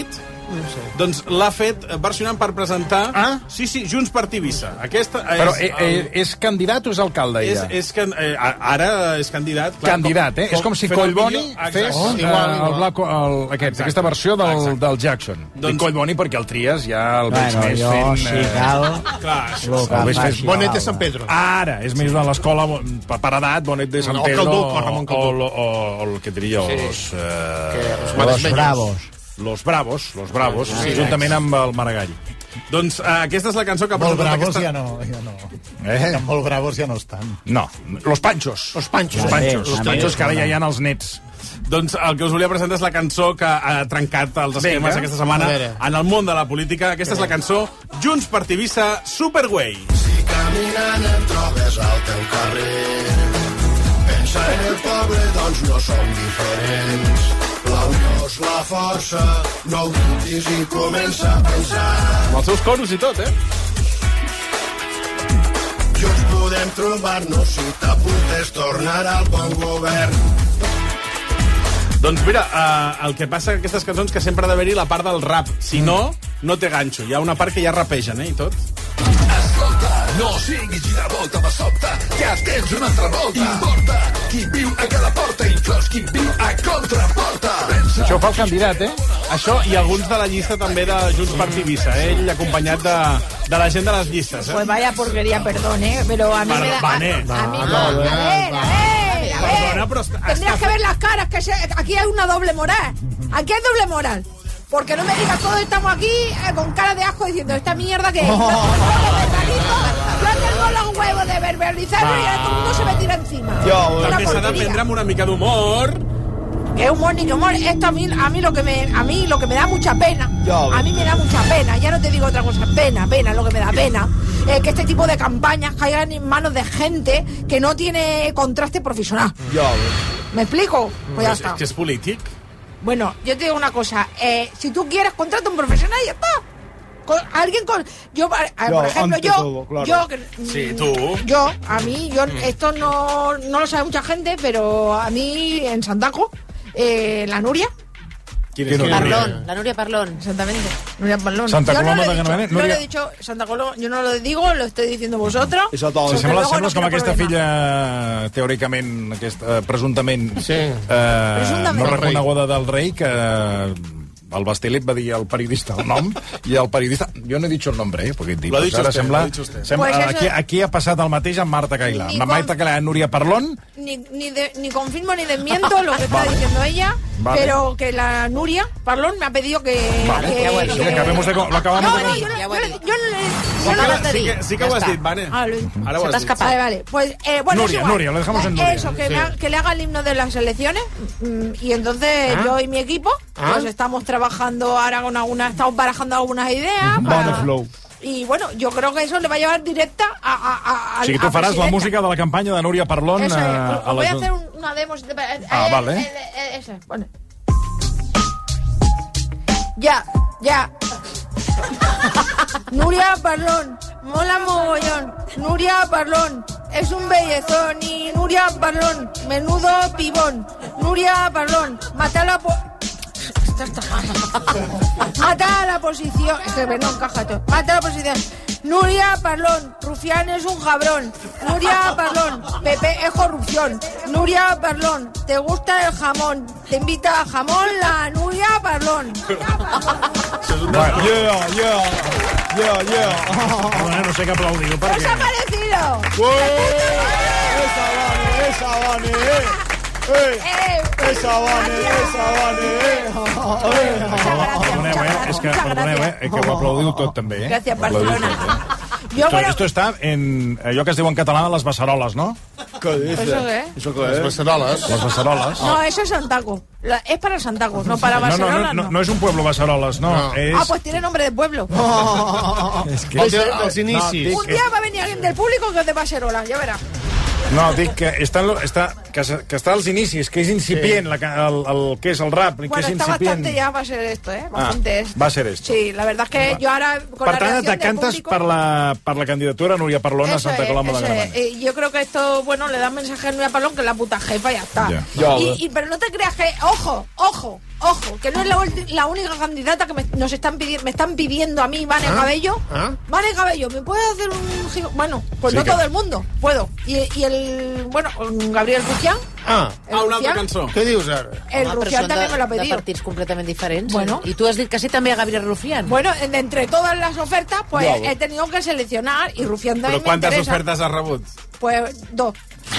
No sé. Doncs l'ha fet versionant per presentar... Ah? Sí, sí, Junts per Tivissa. Aquesta és, Però eh, eh, és candidat o és alcalde, és, ella? és can, eh, ara és candidat. Clar, Candidat, eh? Com, És com si fent el Collboni vídeo- fes Exacte. eh, Igual, igual. el Black, el, aquest, aquesta versió del, del Jackson. Doncs- Dic Collboni perquè el tries ja el veig Bueno, més jo, fent... si cal, Clar, lo que el veig faci fent... Bonet de Sant Pedro. Ara, és més de l'escola per per edat, Bonet de Sant No, Pedro Caldú, o Ramon Caldú. o, lo- o, o el que diria Sí. els... Eh, Los Los bravos. Los Bravos, los Bravos, Sí, sí, juntament amb el Maragall. Doncs eh, aquesta és la cançó que ha Molt presentat bravos aquesta... ja no, ja no. Eh? Ja molt bravos ja no estan. No, Los Panchos. Los Panchos. Los Panchos, També, los Panchos que ara també. ja hi ha els nets. Doncs el que us volia presentar és la cançó que ha trencat els esquemes Vinga. aquesta setmana A veure. en el món de la política. Aquesta és la cançó Junts per Tivissa, Superway. Si caminant et trobes al teu carrer, pensa en el poble, doncs no som diferents. La unió és la força, no ho dubtis i comença a pensar. Amb els seus coros i tot, eh? Junts podem trobar-nos si t'apuntes, tornar al bon govern. Doncs mira, eh, el que passa amb aquestes cançons que sempre ha d'haver-hi la part del rap. Si no, no té ganxo. Hi ha una part que ja rapegen, eh, i tot. Escolta, no siguis giravolta de sobte, ja tens una altra volta. Importa qui viu a cada porta, inclòs qui viu a contraporta. Pensa... Això ho fa el candidat, eh? Això i alguns de la llista també de Junts per Tivissa, eh? Ell acompanyat de, de la gent de les llistes, eh? Pues vaya porquería, perdón, ¿eh? Pero a mí Perdón, me da... Vane. A, a mí, No, a no, ver, a ver, a ver. Perdona, però està- Tendrías està que ver las caras, que se- aquí hay una doble moral. Aquí hay doble moral. Porque no me digas, todos estamos aquí eh, con cara de asco diciendo, esta mierda que es. Yo tengo los huevos de verbalizarlo y ahora todo el mundo se me tira encima. Una També s'ha de porquería. prendre amb una mica d'humor. ¿Qué humor ni qué humor? Esto a mí, a mí lo que me a mí lo que me da mucha pena. A mí me da mucha pena. Ya no te digo otra cosa. Pena, pena, lo que me da pena. Es que este tipo de campañas caigan en manos de gente que no tiene contraste profesional. ¿Me explico? Pues ya És, está. és que és polític. Bueno, yo te digo una cosa. Eh, si tú quieres, contrata a un profesional y ya está. Con, alguien con... Yo, a- a- Yo, por ejemplo, ante yo... todo, claro. yo que- Sí, tú. Yo, a mí, yo esto no, no lo sabe mucha gente, pero a mí en Santaco, eh, la Nuria... ¿Quién es? Parlón, la Nuria Parlón. Exactamente. Nuria Parlón. Santa Yo no Coloma lo he de dicho, Gramenet, no lo Nuria- he dicho Santa Coloma, yo no lo digo, lo estoy diciendo vosotros. Eso todo. Sí, Porque sembla, luego sembles no com quiero aquesta problema. filla, teòricament, aquesta, eh, presumptament, Sí. eh, Presumptament. no reconeguda del rei, que el Bastelet va dir al periodista el nom, i el periodista... Jo no he dit el nombre, eh? Perquè he dit, Lo ha pues dicho ara usted, sembla, lo ha dicho usted. sembla Pues eso- aquí, aquí ha passat el mateix amb Marta Cailà. Ni Amb con- Marta Cailà, Núria Parlón, Ni, ni, de- ni confirmo ni desmiento lo que está diciendo ella, Vale. pero que la Nuria Parlón me ha pedido que... Vale. que- Ya bueno, sí, que- acabemos de, lo acabamos No, de... no, yo, no- Ya yo, bueno. no- yo no le... Sí yo no que, le- has de sí dir. que, sí que Ja ho has està. dit, Vane. Ah, lo- Ara ho Se has t'ha dit. escapat. Vale, vale. Pues, eh, bueno, Nuria, es igual. Nuria, lo dejamos en Eh, Nuria. Eso, que, Sí. me ha- que le haga el himno de las elecciones. mm, Y entonces Ah. yo y mi equipo, Ah. pues estamos trabajando ahora con algunas, estamos barajando algunas ideas. para- Bone flow. Y bueno, yo creo que eso le va a llevar directa a. a, a O sigui, a tu faràs la presidenta. música de la campanya de Núria Parlón Eso eh, es. a Os voy a les... hacer un- una demo. si te parece. Ah, Eh, vale. eh, eh, eso es, bueno. Ya, ya. Nuria Parlón, mola mogollón. Nuria Parlón, es un bellezón. Y Nuria Parlón, menudo pibón. Nuria Parlón, mata la po... Mata la posición. Es que no encaja todo. Mata la posición. Nuria Parlón, Rufián es un jabrón. Nuria Parlón, Pepe es corrupción. Nuria Parlón, te gusta el jamón. Te invita a jamón la Nuria Parlón. Yeah, yeah, yeah, yeah. Perdona, no sé què aplaudir, ¿Qué os ha perquè... parecido? Esa Vane, esa Vane, eh. Eh, Eh, esa Vane, esa Vane, eh. Perdoneu, eh? És que, muchas perdoneu, eh? gracias. És que ho aplaudiu tot, també, eh? Gracias, Ho aplaudiu Barcelona. tot, eh? Yo, Esto, bueno, esto está en allò que es diu en català de les beceroles, no? ¿Qué dice? ¿Eso qué? ¿Eso qué Les es? beceroles. Les beceroles. no, eso es Santaco. La- Es para Santaco, no para No, no, Barcelona. no, no, no és un pueblo beceroles, no. No. És... Ah, pues tiene nombre de pueblo. És que... Vol dir els inicis. dic Un día va a venir alguien del público que es de Barcelona, ya verás. No, dic que està, en lo- està que, que està als inicis, que és incipient, sí. la, el, el, que és el rap, bueno, que és está incipient. bastante ya, va a ser esto, ¿eh? Bastante ah, esto. Va a ser esto. Sí, la verdad es que yo ahora, con per la tant, reacción te del cantes público... per la, per la candidatura Núria Parlon a Santa Coloma de Gramenet. Eh, yo creo que esto, bueno, le da un mensaje a Núria Parlon que es la puta jefa y ya está. Yeah. Y, Yeah. y, pero no te creas que, ojo, ojo, ojo, que no es la, ulti- la única candidata que me, nos están pidiendo, me están pidiendo a mí, Vane ¿Ah? Cabello. ¿Ah? Vane Cabello, ¿me puedes hacer un gigo? Bueno, pues Sí, no que- todo el mundo, puedo. Y, y el, bueno, Gabriel Rufián. Ah, El ah una altra Rufián. cançó. Què dius ara? El Home, però Rufián són també de, me l'ha de pedido. partits completament diferents. Bueno. I tu has dit que sí també a Gabriel Rufián. Bueno, en- entre todas las ofertas, pues Bravo. he tenido que seleccionar y Rufián también Però quantes me interesa. ofertes has rebut? Pues dos.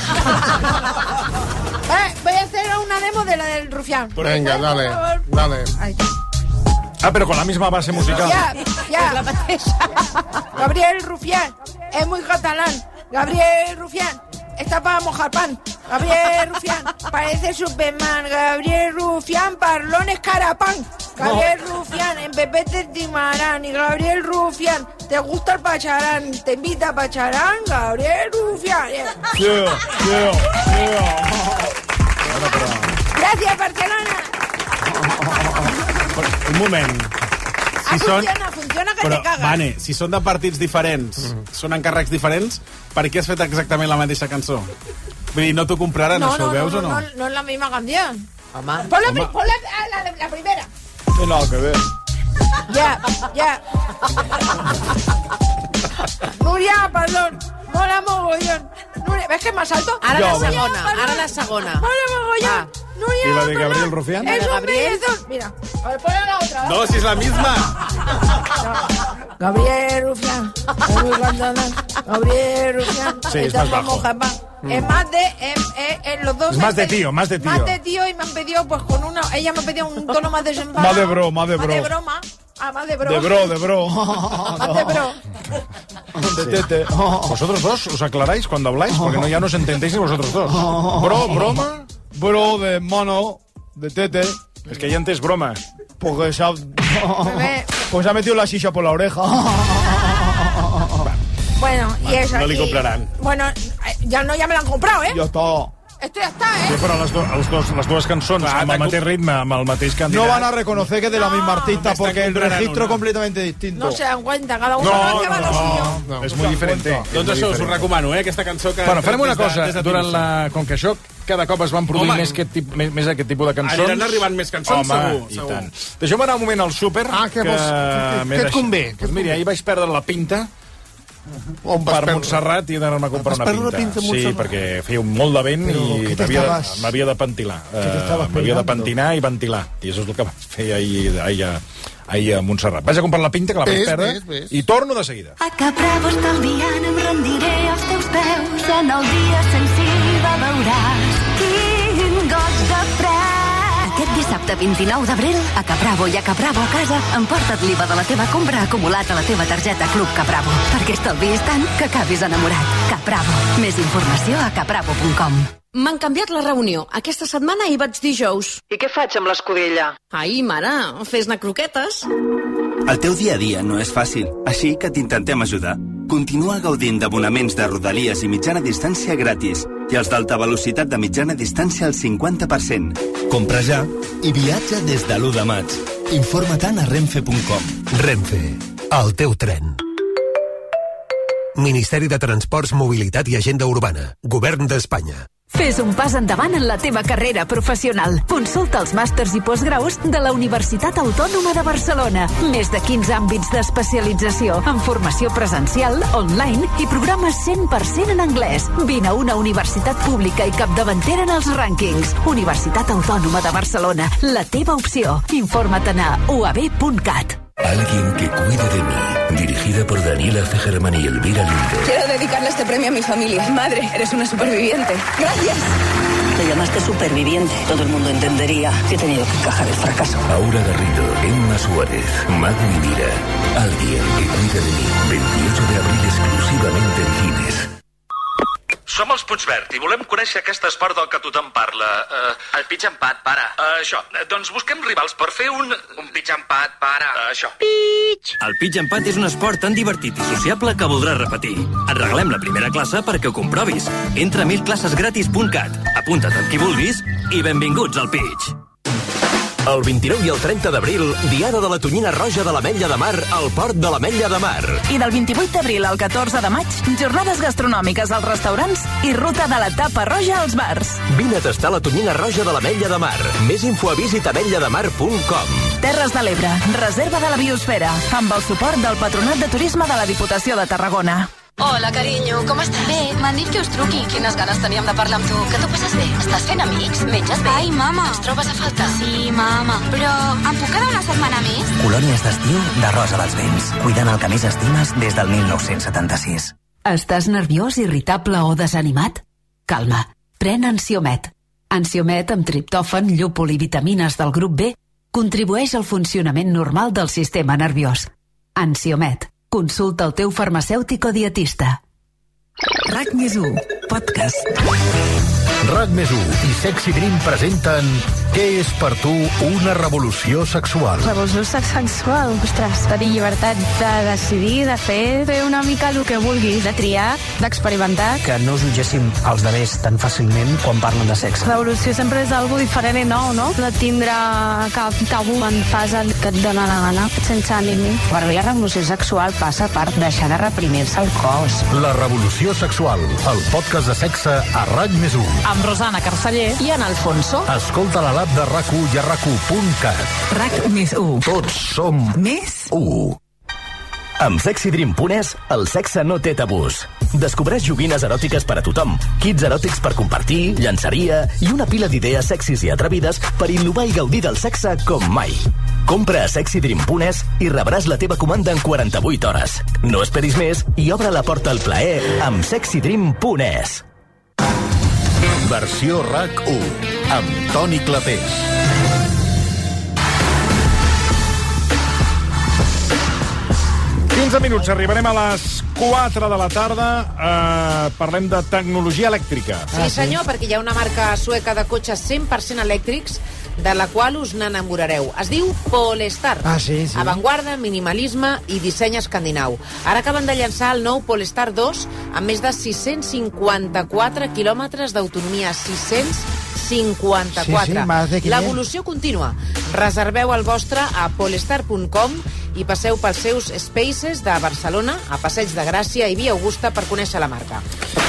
eh, voy a hacer una demo de la del Rufián. Venga, Por dale, favor. dale. Ahí. Ah, però con la misma base musical. Ya, ya. Gabriel Rufián es muy catalán. Gabriel Rufián está para mojar pan. Gabriel Rufián parece Superman. Gabriel Rufián, Parlon es carapán. Gabriel Rufián, en Pepe te estimarán. Y Gabriel Rufián, ¿te gusta el pacharán? Te invita a pacharán. Gabriel Rufián. Sí, sí, sí. Gracias, Barcelona. Un moment. Ah, funciona, funciona que Però, te cagas. Vane, si són de partits diferents, mm. són encàrrecs diferents, per què has fet exactament la mateixa cançó? Vull dir, no t'ho compraran, No, això, no, ho veus no, o no? no, no es la misma canción. Home. Pon la, pri- pon la, la, la, la primera. No nada que ver. Ya, ya. Nuria, perdón. Mola mogollón. Nuria, ¿ves que es más alto? Ara Ya, la Nuria, segona, perdón. ara la segona. Mola mogollón. Nuria, I la de perdón. Gabriel Rufián? Es La de un Gabriel. bellezón. Mira, a ver, ponle la otra. No, si és la misma. Gabriel Rufián. Es muy catalán. Gabriel Rufián. Sí, es Está más bajo. como Japán. Es más de... eh, eh, eh, los dos... Es más de me han tío, más de tío. Más de tío y me han pedido, pues con una... Ella me ha pedido un tono más desenfadado. Más de bro, más de Más bro. de broma. Ah, más de bro. De bro, de bro. Más de bro. De tete. ¿Vosotros dos os aclaráis cuando habláis? Porque no, ya no os entendéis ni vosotros dos. Bro, broma. Bro de mono, de tete. Es que ya antes broma. Porque se ha... Bebé. Pues se ha metido la silla por la oreja. Bueno, y eso. no li y- compraran. Bueno, eh, ya no, ya me la han comprado, ¿eh? Ya está. Esto ya está, Sí, ¿eh? però les, do, els dos, les dues cançons Clar, amb el t'han mateix ritme, amb el mateix candidat... No van a reconocer que es de la misma artista me porque están el comprando registro es una. completamente distinto. No se dan cuenta, cada uno No, sabe que va a lo no, suyo. no, és molt diferent. Doncs això, us ho recomano, eh, aquesta cançó que... Bueno, farem una des de- cosa, des de durant Timus. la... Com que això cada cop es van produir Home, més, aquest tip, més, més aquest tipus de cançons... Aniran arribant més cançons, Home, segur, i segur. tant. Deixeu-me anar un moment al súper, Ah, què vols? Què- m'he què et deixat- convé? Què et Doncs mira, ahir vaig perdre la pinta On vas per perdre? Montserrat i he d'anar-me a comprar Vas una perdre pinta. la pinta a Sí, Montserrat? perquè feia un molt de vent Però i què te m'havia de, estabas- m'havia de ventilar. te Eh, estabas m'havia de peinando? pentinar i ventilar. I això és el que vaig fer ahir, ahir, a, ahir a Montserrat. Vaig a comprar la pinta, que la vaig Ves, perdre, ves, ves. i torno de seguida. A Capravo estalviant em rendiré als teus peus. En el dia sensible veuràs quin goig de preu. Aquest dissabte vint-i-nou d'abril, a Capravo i a Capravo a casa, emporta't l'I V A de la teva compra acumulat a la teva targeta Club Capravo. Perquè estalviïs tant que acabis enamorat. Capravo. Més informació a capravo punt com. M'han canviat la reunió. Aquesta setmana hi vaig dijous. I què faig amb l'escudella? Ai, mare, fes-ne croquetes. El teu dia a dia no és fàcil, així que t'intentem ajudar. Continua gaudint d'abonaments de Rodalies i mitjana distància gratis i els d'alta velocitat de mitjana distància al cinquanta per cent. Compra ja i viatja des de l'u de maig. Informa-te'n a renfe punt com. Renfe, el teu tren. Ministeri de Transports, Mobilitat i Agenda Urbana. Govern d'Espanya. Fes un pas endavant en la teva carrera professional. Consulta els màsters i postgraus de la Universitat Autònoma de Barcelona. Més de quinze àmbits d'especialització, amb formació presencial, online i programes cent per cent en anglès. Vine a una universitat pública i capdavantera en els rànquings. Universitat Autònoma de Barcelona, la teva opció. Informa't a u a b punt cat. Alguien que cuide de mí. Dirigida por Daniela Fejerman y Elvira Lindo. Quiero dedicarle este premio a mi familia. Madre, eres una superviviente. Gracias. Te llamaste superviviente. Todo el mundo entendería que he tenido que encajar el fracaso. Aura Garrido, Emma Suárez, Mago y Mira. Alguien que cuida de mí. veintiocho de abril exclusivamente en cines. Som els Puigverd i volem conèixer aquest esport del que tothom parla. Uh, el pitch empat, pare. Uh, això. Doncs busquem rivals per fer un... Un pitch empat, pare. Uh, això. Pitch! El pitch empat és un esport tan divertit i sociable que voldràs repetir. Et regalem la primera classe perquè ho comprovis. Entra a mil classes gratis punt cat. Apunta't amb qui vulguis i benvinguts al Pitch. El vint-i-nou i el trenta d'abril, Diada de la Tonyina Roja de l'Ametlla de Mar al Port de l'Ametlla de Mar. I del vint-i-vuit d'abril al catorze de maig, jornades gastronòmiques als restaurants i ruta de la tapa roja als bars. Vine a tastar la tonyina roja de l'Ametlla de Mar. Més info a visit ametlla de mar punt com. Terres de l'Ebre, reserva de la biosfera, amb el suport del Patronat de Turisme de la Diputació de Tarragona. Hola, carinyo, com estàs? Bé, m'han dit que us truqui. Quines ganes teníem de parlar amb tu. Que t'ho passes bé? Estàs fent amics? Menges bé? Ai, mama. Ens trobes a faltar? Sí, mama. Però em puc quedar una setmana més? Colònies d'estiu de Rosa dels Vents. Cuidant el que més estimes des del mil nou-cents setanta-sis. Estàs nerviós, irritable o desanimat? Calma, pren Ansiomet. Ansiomet amb triptòfan, llúpol i vitamines del grup B contribueix al funcionament normal del sistema nerviós. Ansiomet. Consulta el teu farmacèutic o dietista. RAC més u, podcast. RAC més u i Sexy Dream presenten Què és per tu una revolució sexual? Revolució sexual? Ostres, tenir llibertat de decidir, de fer, fer una mica el que vulguis, de triar, d'experimentar. Que no jutgéssim els demés tan fàcilment quan parlen de sexe. Revolució sempre és algo diferent i nou, no? No tindre cap tabú quan fas el que et dóna la gana, sense ànim. Per mi la revolució sexual passa per deixar de reprimir-se el cos. La revolució sexual, el podcast de sexe a RAC més u. Amb Rosana Carceller i en Alfonso. Escolta la l'app de RAC u i a RAC u punt cat. RAC més u. Tots som més u. Amb Sexy Dream punt es, el sexe no té tabús. Descobreix joguines eròtiques per a tothom, kits eròtics per compartir, llançaria i una pila d'idees sexis i atrevides per innovar i gaudir del sexe com mai. Compra a Sexy Dream punt es i rebràs la teva comanda en quaranta-vuit hores. No esperis més i obre la porta al plaer amb Sexy Dream punt es. Versió RAC u, amb Toni Clapés. quinze minuts, arribarem a les quatre de la tarda. Eh, parlem de tecnologia elèctrica. Sí, senyor, perquè hi ha una marca sueca de cotxes cent per cent elèctrics de la qual us n'enamorareu. Es diu Polestar. Ah, sí, sí. Avantguarda, minimalisme i disseny escandinau. Ara acaben de llançar el nou Polestar dos amb més de sis-cents cinquanta-quatre quilòmetres d'autonomia. sis-cents cinquanta-quatre. Sí, sí, más de quinientos. L'evolució continua. Reserveu el vostre a polestar punt com i passeu pels seus spaces de Barcelona, a Passeig de Gràcia i Via Augusta per conèixer la marca.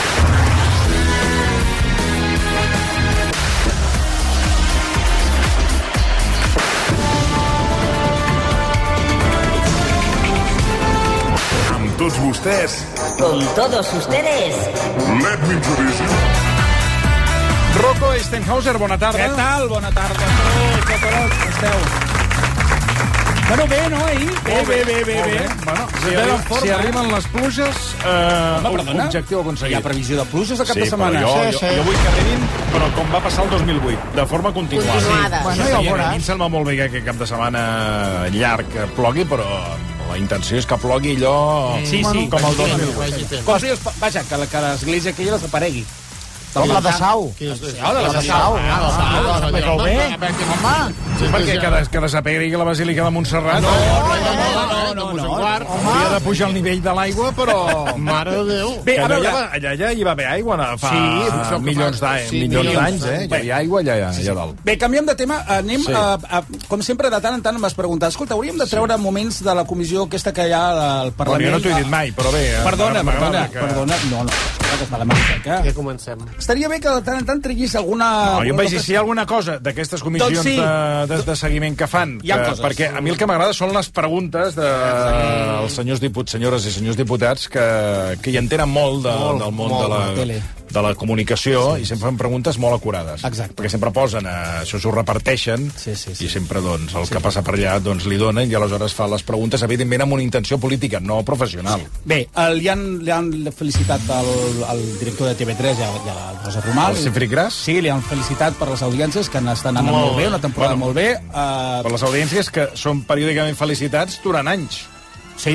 Amb tots vostès. Con todos ustedes. Let me introduce you. Rocco Stenhauser, bona tarda. Què tal? Bona tarda a tots, a tots, com esteu? Bueno, bé, no, ahir? Bé, bé, bé, bé, bé. Bueno, si, arri si arriben les pluges, eh, Home, perdona, objectiu aconseguit. hi ha previsió de pluges de cap sí, de setmana. Jo, Sí, jo, sí. jo vull que arribin, però com va passar el dos mil vuit, de forma continuada. Continuada. Sí. Bueno, Sí, ja ho sí, a veuràs. mi em sembla molt bé que aquest cap de setmana llarg plogui, però la intenció és que plogui allò Sí, sí. com el dos mil vuit. Costa, vaja, que, la- que l'església aquella desaparegui. Com la de Sau. Sí, de La de Sau. Me cau bé. Home. Sí, perquè que, des, que desaparegui la Basílica de Montserrat. No, no, no, no, no. Hauria de pujar el nivell de l'aigua, però... Mare de Déu. Bé, a allà, veure- ja va, allà ja hi va haver aigua no? fa Sí, fa milions d'anys, sí, milions milions d'anys, eh? d'anys. Ja hi ha aigua allà, allà, allà dalt. Bé, canviem de tema. Anem, Sí. a, a, com sempre, de tant en tant m'has preguntat, escolta, hauríem de treure moments de la comissió aquesta que hi ha al Bueno, Parlament. jo no t'ho he dit mai, però bé... eh, Perdona, m'agrada perdona, que- perdona. No, no, que està la manteca. Ja comencem. Estaria bé que de tant en tant treguis alguna... No, jo em vaig dir, si hi ha alguna cosa d'aquestes comissions Doncs sí. de, de, de seguiment que fan, Hi ha que, coses. perquè a mi el que m'agrada són les preguntes dels de, senyors diputats, senyores i senyors diputats que, que hi entenen molt, de, Molt, del món molt, de, de la la, tele. de la comunicació sí. I sempre fan preguntes molt acurades. Exacte. Perquè sempre posen, eh, això s'ho reparteixen Sí, sí, sí. i sempre doncs, el sí. que passa per allà doncs, li donen i aleshores fa les preguntes, evidentment amb una intenció política, no professional. Bé, el, li, han, li han felicitat el, el director de T V tres, ja, ja la Rosa Romal. El Cifri Gras? Sí, li han felicitat per les audiències, que estan anant molt, molt bé, una temporada Bueno, molt bé. Uh, Per les audiències que són periòdicament felicitats durant anys. Sí.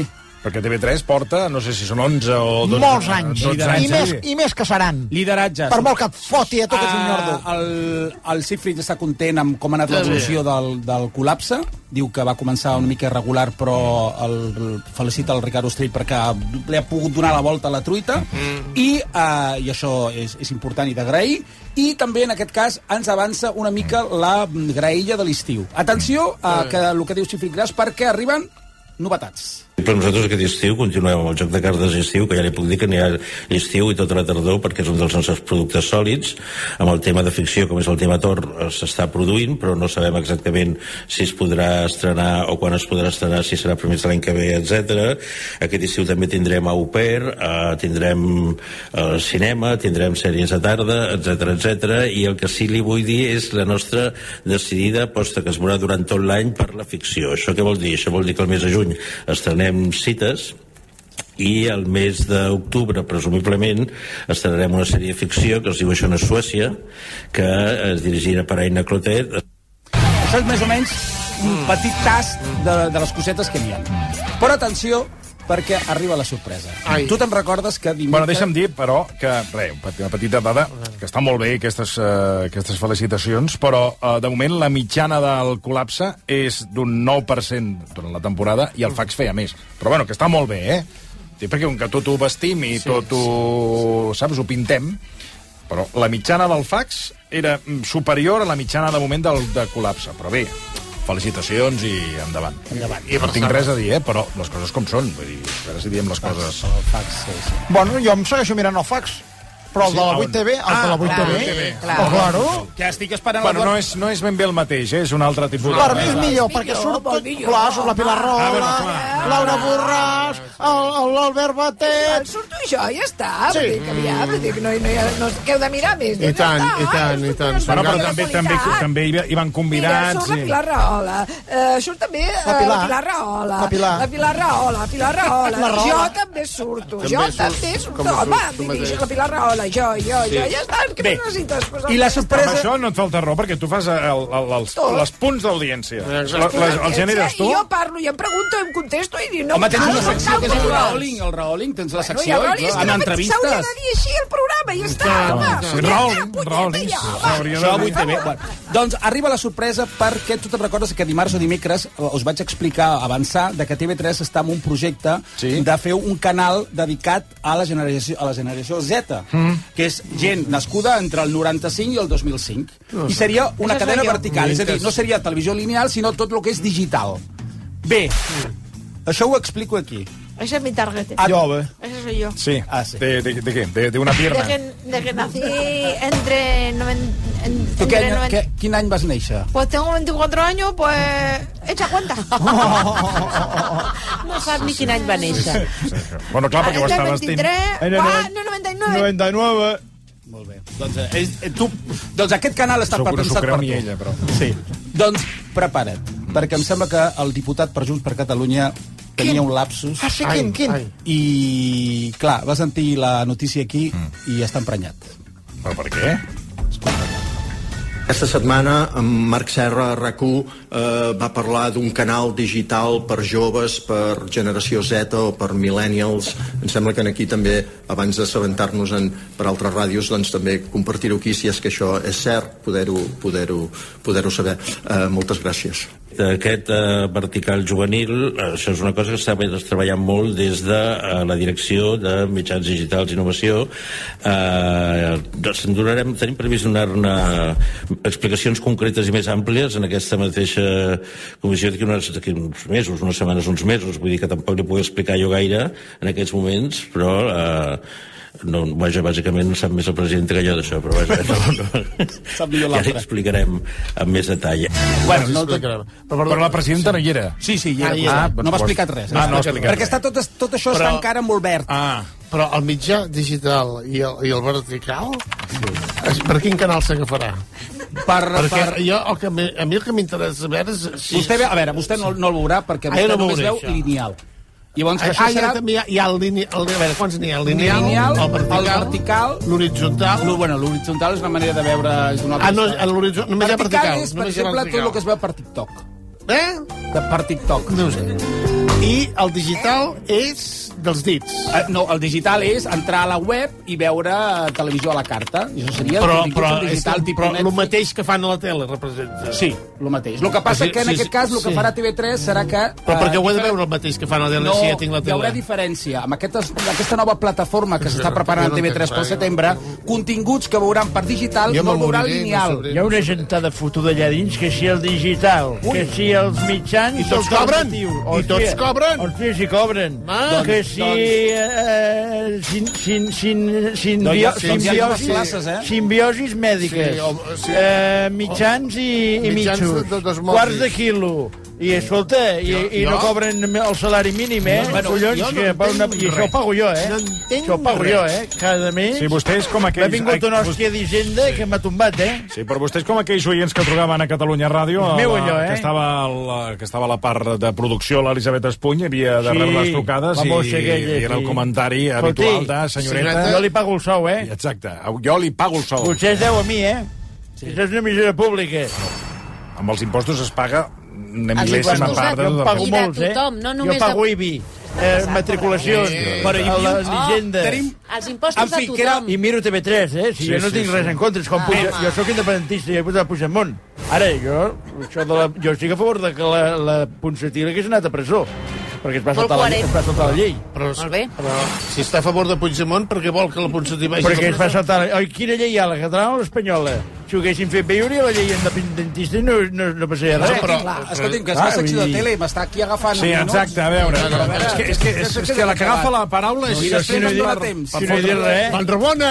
Perquè T V tres porta, no sé si són onze o dotze... Molts anys. dotze anys I, més, I més que seran. Lideratges. Per molt que et foti a tot és un nyordo. El, el Siegfried està content amb com ha anat l'evolució del, del col·lapse. Diu que va començar una mica irregular, però el, el felicita el Ricardo Street perquè li ha pogut donar la volta a la truita. Mm. I, uh, i això és, és important i d'agrair. I també, en aquest cas, ens avança una mica la graella de l'estiu. Atenció a que, el que diu Siegfried Gras, perquè arriben novetats. Per nosaltres aquest estiu continuem amb el joc de cartes d'estiu, que ja li puc dir que n'hi ha l'estiu i tota la tardor, perquè és un dels nostres productes sòlids. Amb el tema de ficció, com és el tema Tor, s'està produint, però no sabem exactament si es podrà estrenar o quan es podrà estrenar, si serà primers de l'any que ve, etcètera. Aquest estiu també tindrem Au Pair, eh, tindrem eh, cinema, tindrem sèries de tarda, etcètera, etcètera, i el que sí li vull dir és la nostra decidida aposta que es veurà durant tot l'any per la ficció. Això què vol dir? Això vol dir que el mes de juny estrenem cites i el mes d'octubre, presumiblement, estrenarem una sèrie de ficció que es diu Això no és Suècia, que es dirigirà per Aina Clotet. Això és més o menys un petit tast de, de les cosetes que n'hi ha. Però atenció, perquè arriba la sorpresa. Ai. Tu te'n recordes que... Dimecres... Bueno, deixa'm dir, però, que, re, una petita dada, que està molt bé aquestes, uh, aquestes felicitacions, però, uh, de moment, la mitjana del col·lapse és d'un nou per cent durant la temporada i el fax feia més. Però, bueno, que està molt bé, eh? Sí, perquè com que tot ho vestim i sí, tot ho... Sí. Saps, ho pintem, però la mitjana del fax era superior a la mitjana, de moment, del de col·lapse. Però bé, felicitacions i endavant. endavant. I no tinc res a dir, eh? Però les coses com són. Vull dir, a veure si diem les coses... El fax, sí, sí. Bueno, jo em segueixo mirant el fax. Però el de la vuit T V, el ah, de la vuit clar, T V, clar. Oh, claro. Que estic esperant... Bueno, no és, no és ben bé el mateix, eh? És un altre tipus de... Per mi és millor, perquè surt tot... Clar, surt la Pilar Rahola, Laura Borràs, l'Albert Batet... Surto jo, ja està. Sí. Vull dir que aviam, vull dir que no, no, no, que heu de mirar més. I tant, i tant, i tant. Bueno, però també, també, també hi van convidats... Mira, surt la Pilar Rahola, uh, surt també uh, la Pilar Rahola, la Pilar, la Pilar Rahola, la Pilar Rahola, jo també surto, jo també surto, home, dirigir la Pilar Rahola, jo, jo, jo, ja està, què més necessites? Pues, I la sorpresa... Amb això no et falta raó, perquè tu fas el, el, els, les punts d'audiència. Els generes tu? I jo parlo, i em pregunto, em contesto, i dic... No, home, tens una secció que és el Raholing, el Raholing, tens la secció, amb entrevistes. S'hauria de dir així el programa, i ja està, home. Raholing, Raholing. Això avui també. Doncs arriba la sorpresa perquè tu te'n recordes que dimarts o dimecres us vaig explicar, avançar, de que T V tres està en un projecte de fer un canal dedicat a la generació, a la generació Z, que és gent nascuda entre el noranta-cinc i el dos mil cinc. I seria una cadena vertical, és a dir, no seria televisió lineal, sinó tot el que és digital. Bé, això ho explico aquí. Ese es mi target. Ah, jo, bé. Ese soy yo. Sí. Ah, sí. ¿De, de, de qué? ¿De, de una pierna? De que, de que nací entre... Noven, en, ¿Tú entre qué año, noven... qué, ¿Quin any vas néixer? Pues tengo veinticuatro años, pues... Echa cuenta. No sap ni quin any va néixer. Sí, sí, sí. Bueno, clar, perquè ho està vestint. veintitrés... Ah, no, noventa y nueve. noventa i nueve. Molt bé. Doncs, eh, eh, tu, doncs aquest canal està Suc, pensat per tu. Ella, però... Sí. Doncs prepara't, perquè em sembla que el diputat per Junts per Catalunya tenia un lapsus. Ah, sí, quin, quin? I, clar, va sentir la notícia aquí mm. i està emprenyat. Però per què? Aquesta setmana, en Marc Serra, a RAC u, eh, va parlar d'un canal digital per joves, per generació Z o per millennials. Em sembla que aquí també, abans d'assabentar-nos-en per altres ràdios, doncs també compartir-ho aquí, si és que això és cert, poder-ho poder-ho poder-ho saber. Eh, moltes gràcies. Aquest eh, vertical juvenil, això és una cosa que s'ha treballat molt des de eh, la direcció de mitjans digitals i innovació. Eh, donarem, tenim previst donar-ne explicacions concretes i més àmplies en aquesta mateixa comissió d'aquí uns, uns mesos, unes setmanes, uns mesos. Vull dir que tampoc li puc explicar jo gaire en aquests moments, però... Eh, no, vaja, bàsicament sap més el president que jo d'això, però vaja, no, no. Ja l'explicarem amb més detall. Bueno, no, tot... però, però la presidenta no hi era. Sí, sí, hi era. Ah, ah, no m'ha explicat res. Ah, no explicat perquè està tot, tot això però... està encara molt verd. Ah, però el mitjà digital i el, i el vertical, sí. Per quin canal s'agafarà? Per, perquè per... jo, el que a mi el que m'interessa veure és... Si... Vostè, a veure, vostè no, no el veurà perquè vostè ah, no només veu lineal. Llavors, ah, ah, serà... ja, també hi ha, hi ha el lineal... A veure, quants n'hi ha? El lineal, lineal el vertical, el vertical l'horitzontal... Bueno, l'horitzontal és una manera de veure... És una ah, no, l'horitzontal... Només hi ha vertical. És, per exemple, tot el que es veu per TikTok. Eh? Per TikTok. No ho sé. I el digital és dels dits. Uh, no, el digital és entrar a la web i veure televisió a la carta. I això seria però, el però, digital. És, però el mateix que fan a la tele representa. Sí, el mateix. El que passa sí, que en sí, aquest cas el que sí. farà T V tres serà que... Però perquè ho he de veure el mateix que fan a la tele no, si ja tinc la tele. No, hi haurà diferència. Amb aquesta, aquesta nova plataforma que s'està preparant a T V tres pel setembre, continguts que veuran per digital no el veurà lineal. Hi ha una gentada fotuda allà dins que si el digital, Ui. que si els mitjans... I tots cobren! I tots cobren! Hòstia, si cobren! Ah, que si... Eh, sin, sin, sin, sin, doncs, bio, doncs simbiosis, classes, eh? simbiosis mèdiques, sí, sí. Eh, mitjans i, i mitjos, quarts de quilo. I escolta, i, jo, i no jo? cobren el salari mínim, eh? No, bueno, collons, no que per una... I això ho pago jo, eh? No això ho pago res. jo, eh? Cada mes... Sí, vostès com aquells... M'ha vingut una hòstia d'Hisenda que m'ha tombat, eh? Sí, però vostès com aquells oients que trucaven a Catalunya Ràdio, a meu la, allò, eh? que, estava la, que estava a la part de producció, l'Elisabet Espuny, havia de sí, rebre les trucades i, aquella, i era el comentari Escolti, habitual de senyoreta... Jo li pago el sou, eh? Exacte, jo li pago el sou. Potser es deu a mi, eh? Sí. Això és una emissora pública. Amb els impostos es paga una mil·lèsima part. Jo pago molts, eh? No jo pago I B I. Eh, matriculacions, per a la llegenda. Els impostos de tothom. I miro T V tres, eh? Si sí, jo no sí, tinc sí. res en contra, és com ah, Puig, jo sóc independentista i he posat Puigdemont. Ara, jo, això de la, jo estic a favor de que la, la Ponsatí hagués anat a presó, perquè es va saltar la, es va saltar la llei. Però, Molt bé. Però, si està a favor de Puigdemont, per què vol que la Ponsatí vagi perquè es va saltar la llei. Quina llei hi ha, la catalana o l'espanyola? Si ho haguessin fet bé, hi hauria la llei independentista i no, no, no passaria res. Però, però, escolti'm, que és la secció de tele i m'està aquí agafant... Sí, exacte, a veure. No, no, no, és, que, és, que, és, és que la que agafa la paraula és... I després no hi dona temps. Si no hi dius res... En Ramona!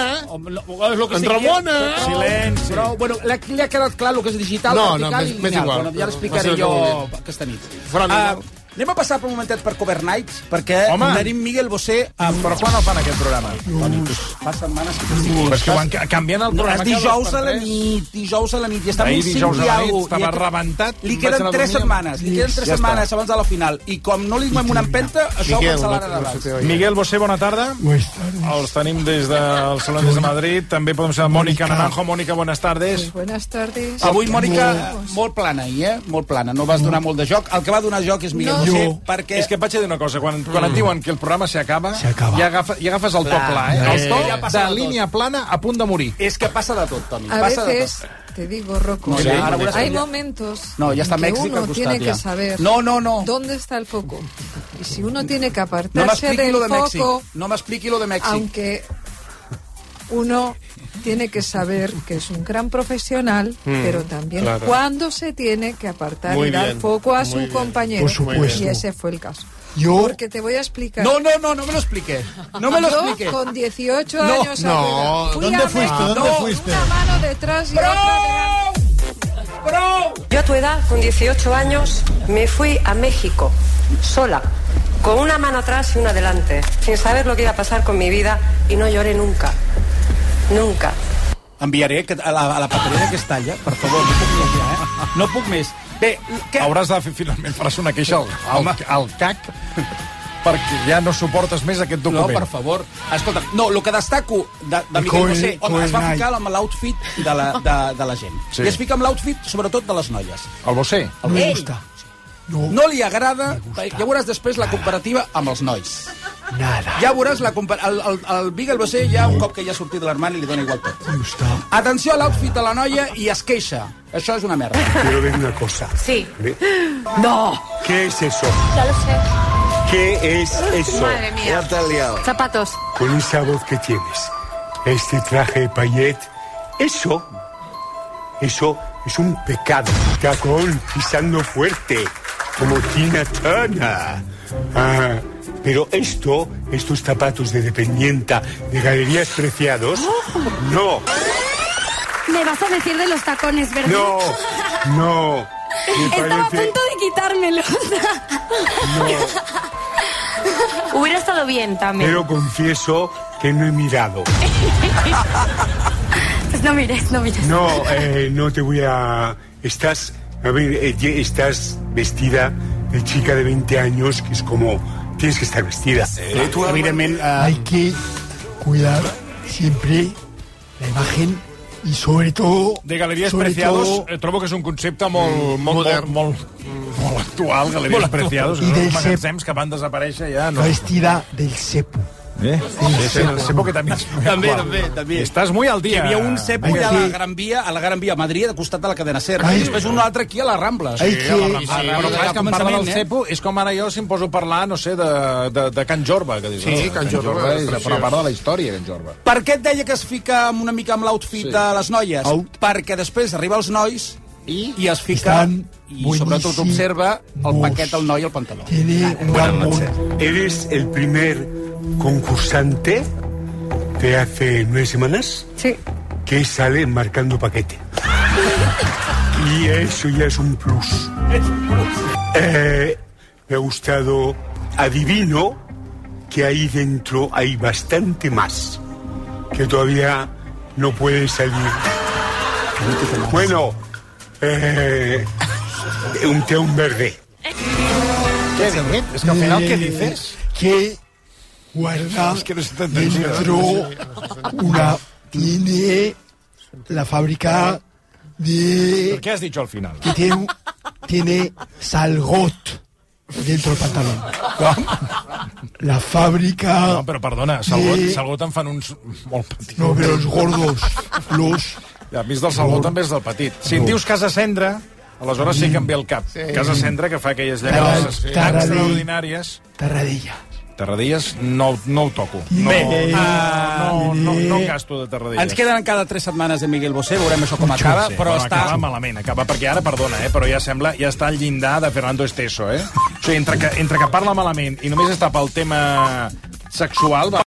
En Ramona! Silenci. Però, bueno, li ha quedat clar el que és digital, vertical i lineal. Ja l'explicaré jo aquesta nit. Anem a passar per un momentet per Cover Nights, perquè Home. tenim Miguel Bosé... Amb... Però quan el fan, aquest programa? Doncs fa setmanes que t'estic... Però és que van canviant el programa... No, dijous a la nit, dijous a la nit, i està molt dijous a la nit, estava rebentat... Li queden tres setmanes, li queden tres setmanes abans de la final, i com no li donem una empenta, això ho cancel·larà d'abans. Miguel Bosé, bona tarda. Els tenim des del Saló de Madrid, també podem ser Mònica Naranjo. Mònica, buenas tardes. Buenas tardes. Avui, Mònica, molt plana, eh? Molt plana, no vas donar molt de joc. El que va donar joc és Miguel Bosé, perquè... És que et vaig dir una cosa, quan, quan et diuen que el programa s'acaba, ja, agafa, ja agafes el to pla, eh? El to de línia plana a punt de morir. És que passa de tot, Toni. A passa veces, te digo, Rocco, no, ya, hay momentos no, ya está en que México uno tiene ya. que saber no, no, no. dónde está el foco. Y si uno tiene que apartarse no del lo de foco... No m'expliqui lo de Mèxic. Aunque uno tiene que saber que es un gran profesional, mm, pero también claro. cuando se tiene que apartar muy y dar bien, foco a su bien. compañero. Por supuesto. Y ese fue el caso. Yo... Porque te voy a explicar. No, no, no, no me lo explique. No me lo explique. Yo con dieciocho no, años no. Fui ¿Dónde fuiste? México, ¿Dónde fuiste? Una mano detrás y ¡Bro! otra delante. ¡Bro! Yo a tu edad, con dieciocho años, me fui a México, sola, con una mano atrás y una delante, sin saber lo que iba a pasar con mi vida, y no lloré nunca. Nunca. Enviaré a la, a la papereria de Castalla, per favor, no puc més ja, eh? No puc més. Bé, què... Hauràs de fer, finalment, faràs una queixa al, al, al C A C, perquè ja no suportes més aquest document. No, per favor. Escolta, no, el que destaco de, de Miguel Bosé, home, es va ficar amb l'outfit de, la, de, de la gent. Sí. I es fica amb l'outfit, sobretot, de les noies. El Bosé? El no Ell. No. no li agrada, ja veuràs després la comparativa amb els nois. Nada. Ja veuràs la compar el, el, el Miguel Bosé ja un cop que ja ha sortit de l'armari li dona igual tot. Atenció a l'outfit de la noia i es queixa. Això és una merda. Quiero ver una cosa. Sí. ¿Ve? No. ¿Qué es eso? Ya lo sé. ¿Qué es eso? Madre mía. Ya te has liado. Zapatos. Con esa voz que tienes, este traje de payet, eso, eso es un pecado. Tacón pisando fuerte. Como Tina Turner. Ah, pero esto, estos zapatos de dependienta de Galerías Preciados, no. Me vas a decir de los tacones, ¿verdad? No, no. Estaba a punto de quitármelos. No. Hubiera estado bien también. Pero confieso que no he mirado. Pues no mires, no mires. No, eh, no te voy a... Estás... A ver, eh, estás vestida de chica de veinte años, que es como... Tienes que estar vestida. Eh, tú, evidentemente, uh... hay que cuidar siempre la imagen i sobretot... De Galeries Preciados, todo... trobo que és un concepte molt, molt, molt, molt, molt molt actual, Galeries Preciados, que són magatzems que van desaparèixer ja. La vestida del cepo. ¿Eh? Sí, el cepo que también es muy També, actual. també, també. Estás muy al día. Hi havia un cepo allà a la Gran Via, a la Gran Via a Madrid, al costat de la cadena SER. I després un altre aquí a la Rambla. Sí, a la Rambla. Sí, però clar, és que em parla del cepo, és com ara jo si em poso a parlar, no sé, de, de, de Can Jorba, que dius. Sí, no? Can Jorba. És una part de la història, Can Jorba. Per què et deia que es fica una mica amb l'outfit Sí. de les noies? Out. Perquè després arriba els nois I, i es fica... Estan I sobretot bueníssim. observa el Bus. paquet al noi i el pantaló. Tiene un gran mood. ¿Eres el primer concursante de hace nueve semanas? Sí. Que sale marcando paquete. Y eso ya es un plus. Eh, me ha gustado. Adivino que ahí dentro hay bastante más. Que todavía no puede salir. Bueno, eh, un té un verde. Què dius? És que al final què dices? Que guarda Es que no se te entendido. dentro una... Tiene la fábrica de... ¿Qué has dicho al final? Que tiene, un- tiene salgot dentro del pantalón. La fábrica... No, però perdona, Salgot, de- Salgot en fan uns molt petits. No, pero los gordos, los... Ja, a mi del Salgot també és del petit. Si en dius Casa Cendra, aleshores sí que em ve al cap. Casa Cendra, que fa aquelles llaves Tarradell. extraordinàries. Tarradella. Terradilles no, no ho toco. No, Bé, no, ah, no, no, no gasto de terradilles. Ens queden cada tres setmanes de Miguel Bosé, veurem això com acaba, Sí, però bueno, està... acaba malament, acaba, perquè ara, perdona, eh, però ja sembla, ja està al llindar de Fernando Esteso, eh? O sigui, entre que, entre que parla malament i només està pel tema sexual... Va...